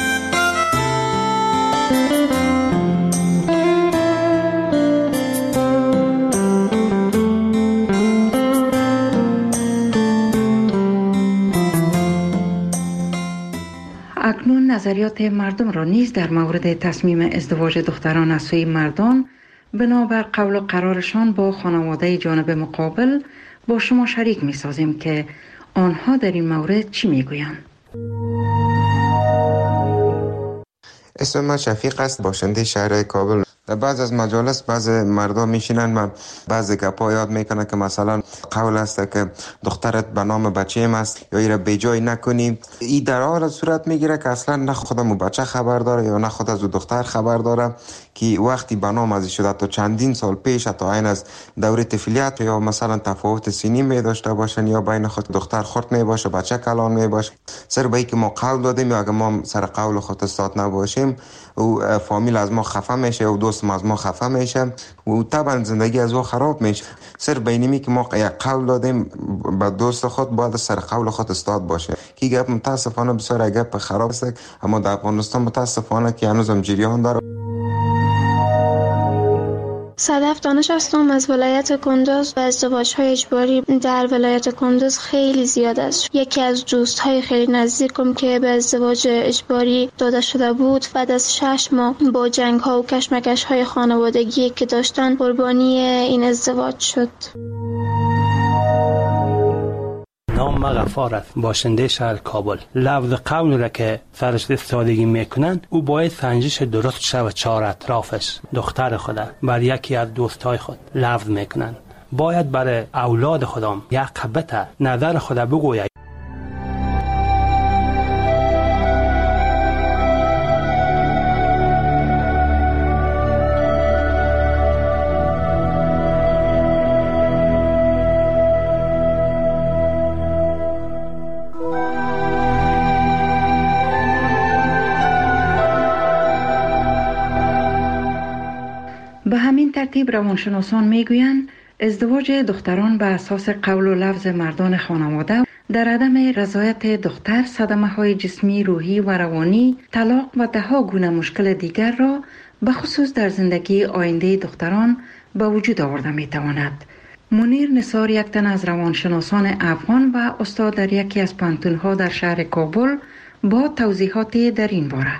اکنون نظریات مردم را نیز در مورد تصمیم ازدواج دختران از سوی مردان بنابر قول و قرارشان با خانواده جانب مقابل با شما شریک می سازیم که آنها در این مورد چی می گویند. اسم من شفیق است، باشنده شهر کابل. در بعض از مجالس بعض مردم میشینن و بعض گپا یاد میکنن که مثلا قول است که دخترت به نام بچه‌م است یا ایره بیجای نکنی. این در حال صورت میگیره که اصلا نه خودمو بچه خبر داره یا نه خود از دختر خبر داره که وقتی به نام از شده تا چندین سال پیش تا این از دوره طفولیت یا مثلا تفاوت سنی می داشته باشن یا بین خود دختر خرد می باشه بچه کلان می باشه. سر به اینکه ما قول دادیم یا اگه ما سر قول خود استاد نباشیم و فامیل از ما خفه میشه و دوست از ما خفه میشه و طبعا زندگی از او خراب میشه. سر بینیمی که ما یک قول دادیم به دوست خود باید سر قول خود استاد باشه که گپ متاسفانه بسیار گپ خراب است، اما در افغانستان متاسفانه که هنوزم جریان داره. صدف دانش هستم از ولایت کندوز و ازدواج‌های اجباری در ولایت کندوز خیلی زیاد است. یکی از دوست‌های خیلی نزدیکم که به ازدواج اجباری داده شده بود بعد از شش ماه با جنگ‌ها و کشمکش‌های خانوادگی که داشتن قربانی این ازدواج شد. نام ما غفار است، باشنده شهر کابل. لفظ قول را که سرش استفاده میکنن او باید سنجش درست شود چهار اطرافش. دختر خود بر یکی از دوستای خود لفظ میکنن، باید برای اولاد خودم یک قبطه نظر خود بگوید. به همین ترتیب روانشناسان میگویند ازدواج دختران به اساس قول و لفظ مردان خانواده در عدم رضایت دختر صدمه های جسمی، روحی و روانی، طلاق و ده ها گونه مشکل دیگر را به خصوص در زندگی آینده دختران به وجود آورده میتواند. منیر نثار یک تن از روانشناسان افغان و استاد در یکی از پانتون‌ها در شهر کابل با توضیحات در این باره.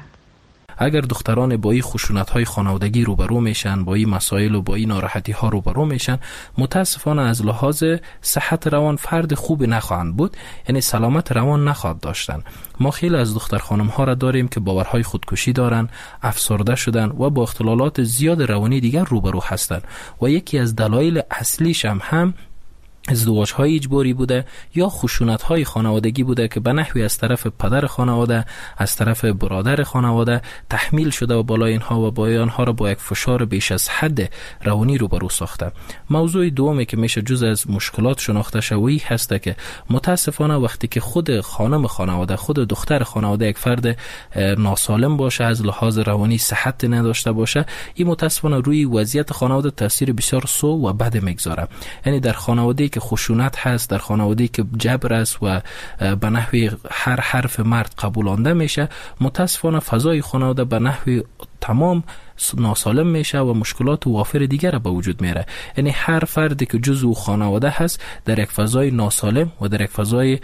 اگر دختران با این خشونت‌های خانوادگی روبرو میشن، با این مسائل و با این ناراحتی‌ها روبرو میشن، متاسفانه از لحاظ صحت روان فرد خوب نخواهند بود، یعنی سلامت روان نخواهد داشتن. ما خیلی از دختر خانم‌ها را داریم که باورهای خودکشی دارن، افسرده شدن و با اختلالات زیاد روانی دیگر روبرو هستند و یکی از دلایل اصلیش هم هم ازدواج‌های اجباری بوده یا خشونت‌های خانوادگی بوده که به نحوی از طرف پدر خانواده، از طرف برادر خانواده تحمیل شده و بالای اینها و بالای آنها را با یک فشار بیش از حد روانی روبرو ساخته. موضوع دومی که میشه جز از مشکلات شناخته شوی هسته که متاسفانه وقتی که خود خانم خانواده، خود دختر خانواده یک فرد ناسالم باشه، از لحاظ روانی صحت نداشته باشه، این متاسفانه روی وضعیت خانواده تاثیر بسیار سو و بد میگذاره. یعنی در خانواده که خشونت هست، در خانواده که جبر است و به نحوی هر حرف مرد قبولانده میشه، متاسفانه فضای خانواده به نحوی تمام ناسالم میشه و مشکلات وافر دیگر به وجود میاره. یعنی هر فردی که جزو خانواده هست در یک فضای ناسالم و در یک فضای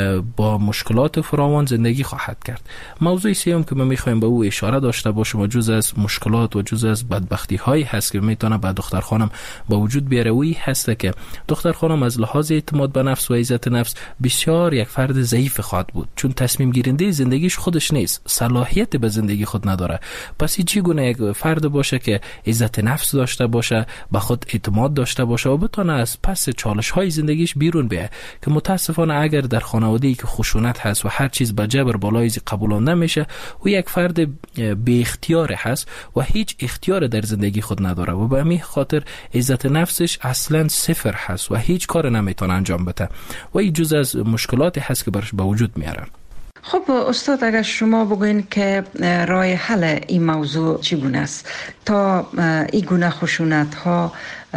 با مشکلات فراوان زندگی خواهد کرد. موضوع سوم که ما میخوایم به او اشاره داشته باشیم و جز از مشکلات و جز از بدبختی هایی هست که میتونه به دختر خانم به وجود بیاره، وی هست که دختر خانم از لحاظ اعتماد به نفس و عزت نفس بسیار یک فرد ضعیف خواهد بود، چون تصمیم گیرنده زندگیش خودش نیست، صلاحیت به زندگی خود نداره. پس پس چی گونه یک فرد باشه که عزت نفس داشته باشه، به خود اعتماد داشته باشه و بتونه از پس چالش های زندگیش بیرون بیه. که متاسفانه اگر در خانواده‌ای که خشونت هست و هر چیز به جبر بالای قبولانده میشه، او یک فرد بی اختیار هست و هیچ اختیار در زندگی خود نداره و به همین خاطر عزت نفسش اصلا صفر هست و هیچ کار نمیتونه انجام بده و این جز از مشکلاتی هست که برش به وجود میاره. خب استاد، اگر شما بگوین که راه حل این موضوع چگونه است تا این گونه خشونت ها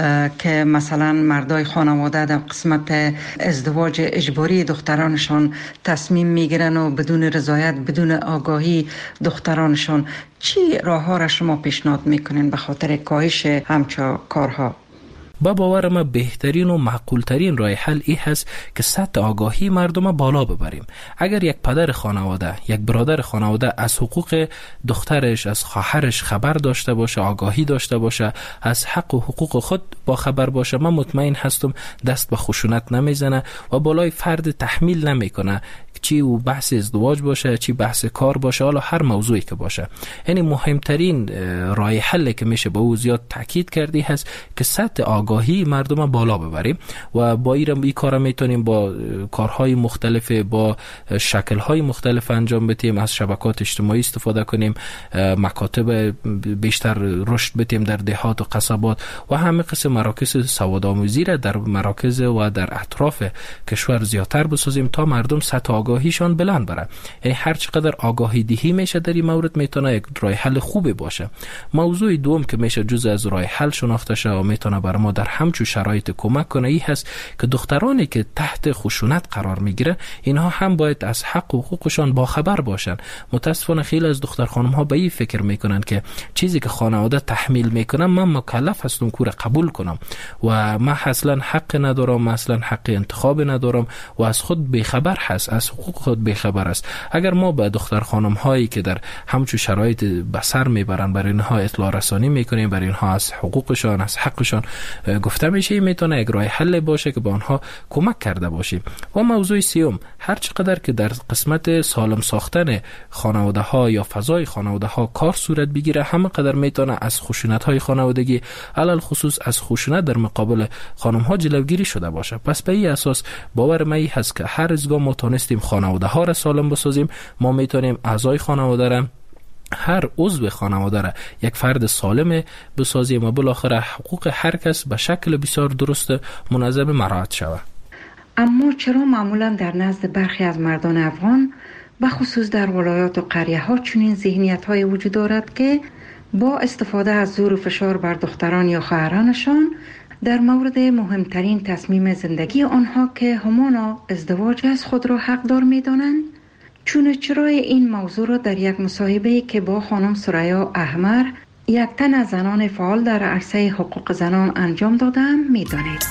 که مثلا مردای خانواده در قسمت ازدواج اجباری دخترانشان تصمیم میگیرن و بدون رضایت، بدون آگاهی دخترانشان، چی راه ها را شما پیشنهاد میکنین به خاطر کاهش همچون کارها؟ با باور ما بهترین و معقولترین راه حل ای هست که سطح آگاهی مردم بالا ببریم. اگر یک پدر خانواده، یک برادر خانواده از حقوق دخترش، از خواهرش خبر داشته باشه، آگاهی داشته باشه، از حق و حقوق خود با خبر باشه، من مطمئن هستم دست به خشونت نمیزنه و بالای فرد تحمیل نمیکنه، چی او بحث ازدواج باشه، چی بحث کار باشه، حالا هر موضوعی که باشه. یعنی مهمترین راه حل که میشه با او زیاد تاکید کردی هست که سطح آگاهی مردم بالا ببریم و با این کار میتونیم با کارهای مختلف، با شکلهای مختلف انجام بدیم، از شبکات اجتماعی استفاده کنیم، مکاتب بیشتر رشد بدیم در دهات و قصبات و همه قسم مراکز سوادآموزی را در مراکز و در اطراف کشور زیادتر بسازیم تا مردم سطح آگاهیشان بلند بره. یعنی هر چقدر آگاهی دهی میشه در این مورد میتونه یک راه حل خوبی باشه. موضوع دوم که میشه جزء از راه حل شناخته شه و میتونه بر ما در همچون شرایط کمک کنه ای هست که دخترانی که تحت خشونت قرار میگیره اینها هم باید از حق و حقوقشان باخبر باشن. متاسفانه خیلی از دختر خانم ها به این فکر میکنن که چیزی که خانواده تحمیل میکنن من مکلف هستم کور قبول کنم و من اصلا حق ندارم، اصلا حق انتخاب ندارم و از خود بیخبر هست، از حقوق خود بیخبر است. اگر ما به دختر خانم هایی که در همچون شرایط بسر میبرن برای اینها اطلاع رسانی میکنیم، برای اینها از حقوقشان، از حقشان گفته میشه، میتونه یک راه حل باشه که با آنها کمک کرده باشیم. و موضوع سیوم، هر چقدر که در قسمت سالم ساختن خانواده ها یا فضای خانواده ها کار صورت بگیره، همه قدر میتونه از خشونت های خانوادگی، علل خصوص از خشونت در مقابل خانم ها جلوگیری شده باشه. پس به این اساس باور من هست که هر از گام ما تونستیم خانواده ها را سالم بسازیم، ما میتونیم اعضای خانواده را، هر عضو خانواده را یک فرد سالم بسازیم و بالاخره حقوق هر کس به شکل بسیار درست منظم مراعات شود. اما چرا معمولا در نزد برخی از مردان افغان به خصوص در ولایات و قریه ها چنین ذهنیت های وجود دارد که با استفاده از زور و فشار بر دختران یا خواهرانشان در مورد مهمترین تصمیم زندگی آنها که همانا ازدواج از خود را حقدار می دانند؟ چون چرای این موضوع را در یک مصاحبه که با خانم سریا احمر، یک تن از زنان فعال در عرصه حقوق زنان انجام دادم می دانید.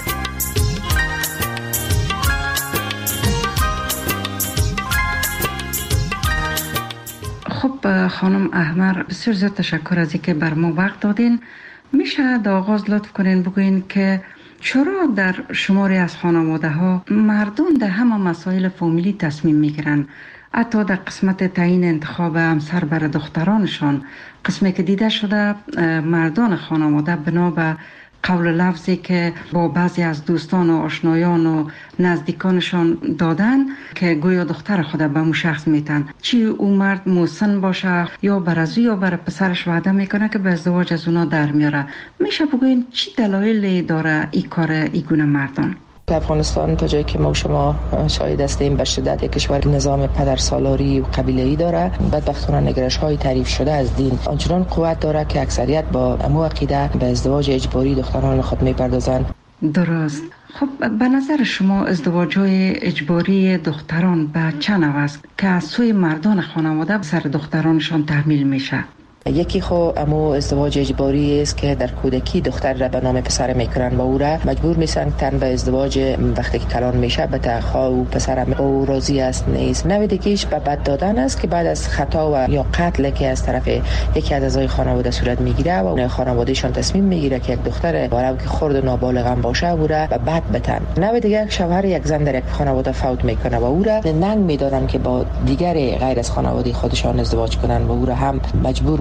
خب خانم احمر، بسیار زیاد تشکر از اینکه بر ما وقت دادین. میشه در آغاز لطف کنین بگوین که چرا در شماری از خانواده ها مردم در همه مسائل فامیلی تصمیم میگیرن، حتی در قسمت تعیین انتخاب همسر برای دخترانشان، قسمی که دیده شده مردان خانواده بنا به قول لفظی که با بعضی از دوستان و آشنایان و نزدیکانشان دادن که گویا دختر خود به اون شخص میتن، چی اون مرد مسن باشه یا برازو یا برای پسرش وعده میکنه که به ازدواج از اونا در میاره. میشه بگوین چی دلایلی داره این کار این گونه مردان؟ افغانستان تا جایی که ما شما شاهد هستیم به شدت یک کشور نظام پدرسالاری و قبیله‌ای داره. بدبختانه نگرش‌های تعریف شده از دین آنچنان قوت داره که اکثریت با امو عقیده به ازدواج اجباری دختران خود میپردازند. درست. خب به نظر شما ازدواج‌های اجباری دختران به چه نوع است که از سوی مردان خانواده سر دخترانشان تحمیل میشه؟ یکی خو امو ازدواج اجباری است که در کودکی دختر را به نام پسر میکنن و او را مجبور میسن تن به ازدواج وقتی که کلان میشه به تخا و پسر او راضی است نیست. نوع دیگه‌اش به بد دادن است که بعد از خطا و یا قتل که از طرف یکی از اعضای خانواده صورت میگیره و خانوادهشان تصمیم میگیره که یک دختر ولو که خرد و نابالغ هم باشه او را به بد بتن. نوع دیگه شوهر یک زن در یک خانواده فوت میکنه و او را ننگ میدارن که با دیگر غیر از خانواده خودشان ازدواج کنن و او را هم مجبور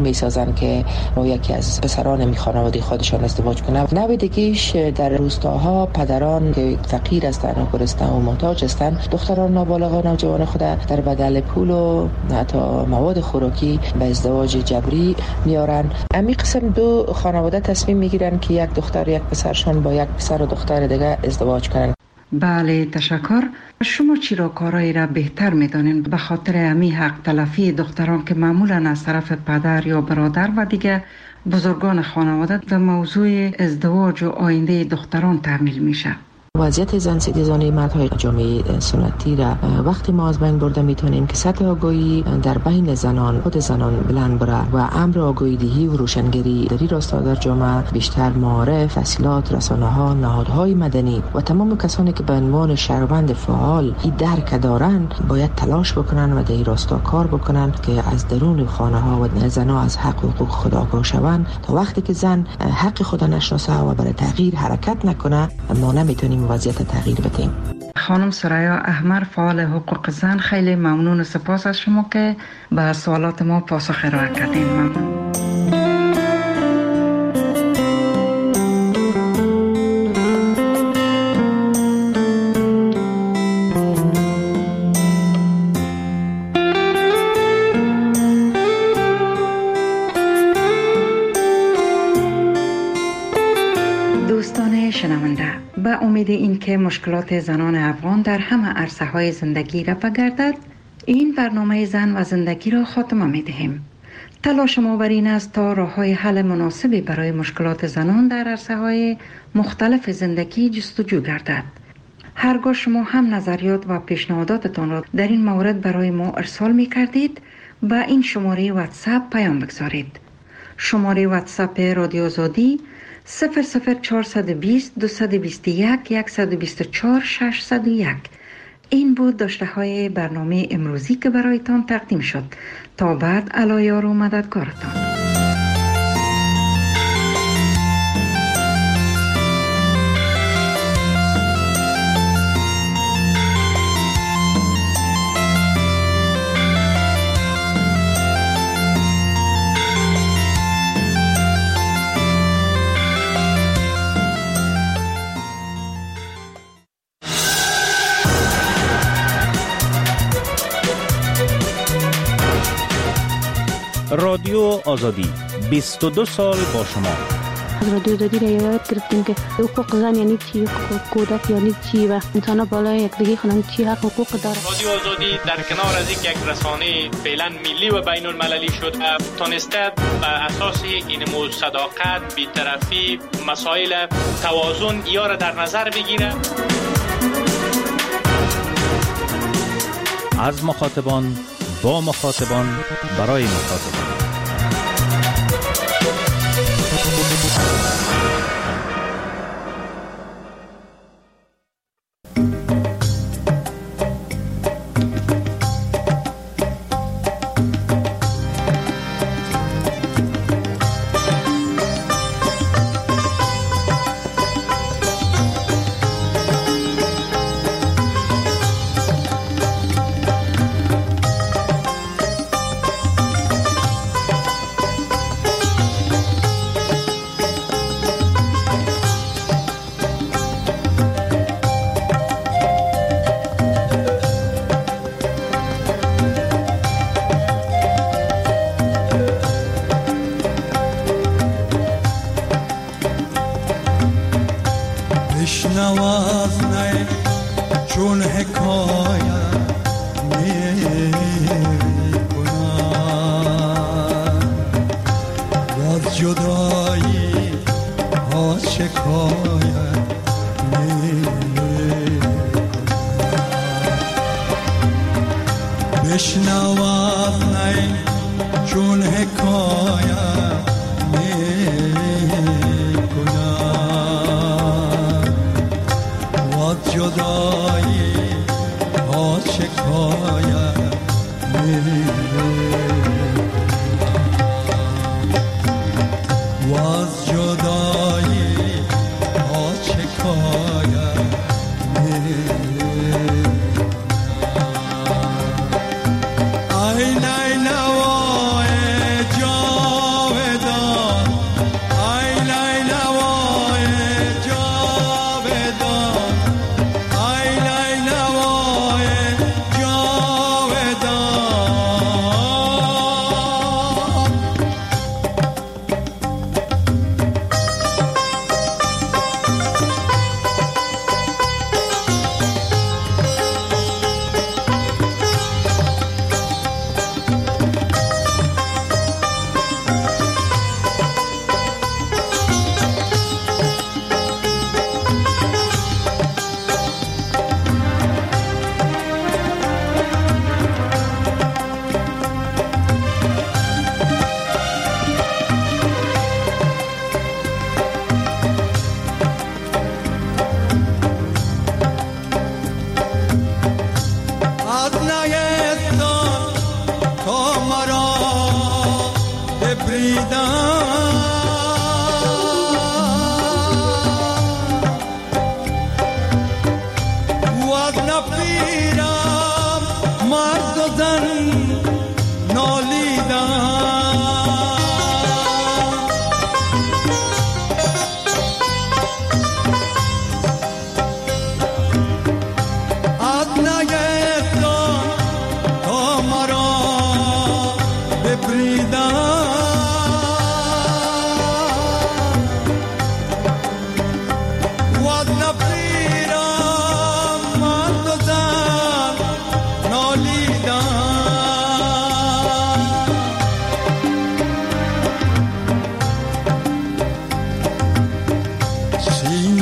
میسازن که یکی از پسران می خانواده خودشان ازدواج کنن. نوع دیگه‌اش در روستاها پدران که فقیر هستند و گرسنه و محتاج هستند دختران نابالغ و نوجوان خود در بدل پول و حتی مواد خوراکی به ازدواج جبری میارن. امی قسم دو خانواده تصمیم میگیرن که یک دختر یک پسرشان با یک پسر و دختر دیگه ازدواج کنن. بله تشکر. شما چرا کارایی را بهتر میدانین به خاطر امی حق تلفی دختران که معمولا از طرف پدر یا برادر و دیگه بزرگان خانواده به موضوع ازدواج و آینده دختران تحمیل میشه؟ وضعیت زن ستیزانه مردهای جامعه سنتی را وقتی ما از بین برده میتونیم که سطح آگاهی در بین زنان خود زنان بلند بره و امر آگاهی دهی و روشنگری در این راستا در جامعه بیشتر معارف، تحصیلات، رسانه ها، نهادهای مدنی و تمام کسانی که به عنوان شهروند فعال این درک دارن باید تلاش بکنن و در این راستا کار بکنن که از درون خانه ها و زنها از حق و حقوق خود آگاه شوند. تا وقتی که زن حق خود نشناسه و برای تغییر حرکت نکنه ما نمیتونیم وضعیت تغییر بدیم. خانم سریا احمر فعال حقوق زن، خیلی ممنون و سپاس از شما که به سوالات ما پاسخ ارائه کردین. ممنون. به امید این که مشکلات زنان افغان در همه عرصه های زندگی رفع گردد، این برنامه زن و زندگی را خاتمه می دهیم. تلاش ما بر این است تا راه های حل مناسبی برای مشکلات زنان در عرصه های مختلف زندگی جستجو گردد. هرگاه شما هم نظریات و پیشنهاداتتان را در این مورد برای ما ارسال می کردید به این شماره واتساپ پیام بگذارید. شماره واتساپ رادیو آزادی صفر صفر چهارصد و بیست دویست و بیست و یک صد و بیست و چهار ششصد و یک. این بود داشته های برنامه امروزی که برایتان تقدیم شد. تا بعد علایار و مددکارتان. رادیو آزادی بیست و دو سال با شما. از رادیو آزادی را یاد گرفتیم که حقوق زن یعنی چی، حقوق کودک یعنی چی و انسان بالای یکدیگه خونن چی حق حقوق داره. رادیو آزادی در کنار از یک رسانه فعلا ملی و بین المللی شد تونسته بر اساس این مو صداقت، بی‌طرفی، مسائل توازن یا را در نظر بگیره. از مخاطبان با مخاطبان برای مخاطبان. Ay, nay, nawai, John.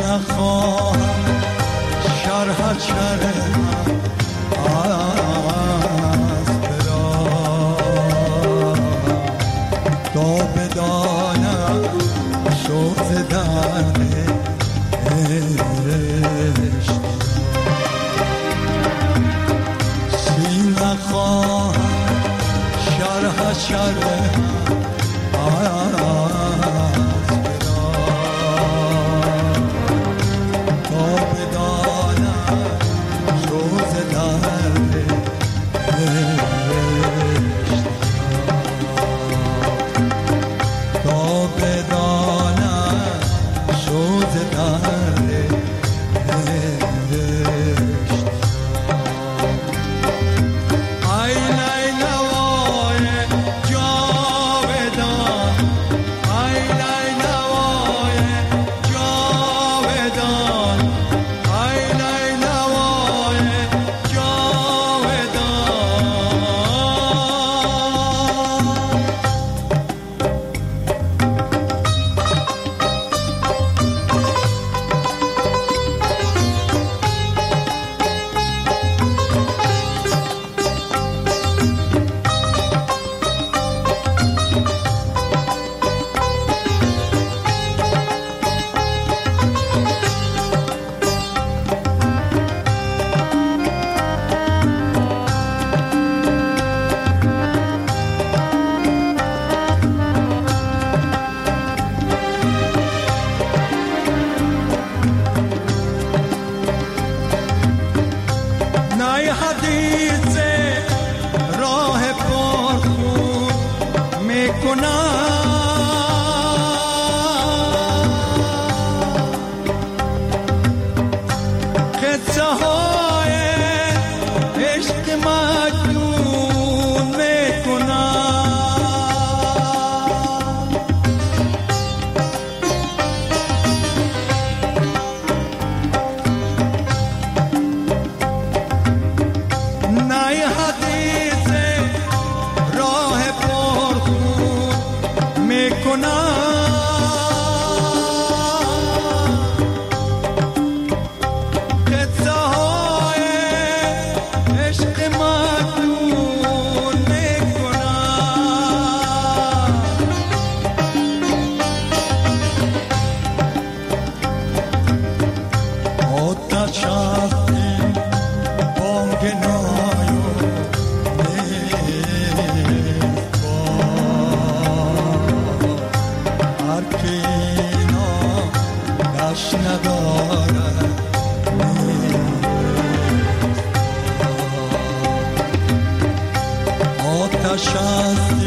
نخواهم شرح شرح از برام تا بدانم شوق درد عشق سین نخواهم شرح شرح آتش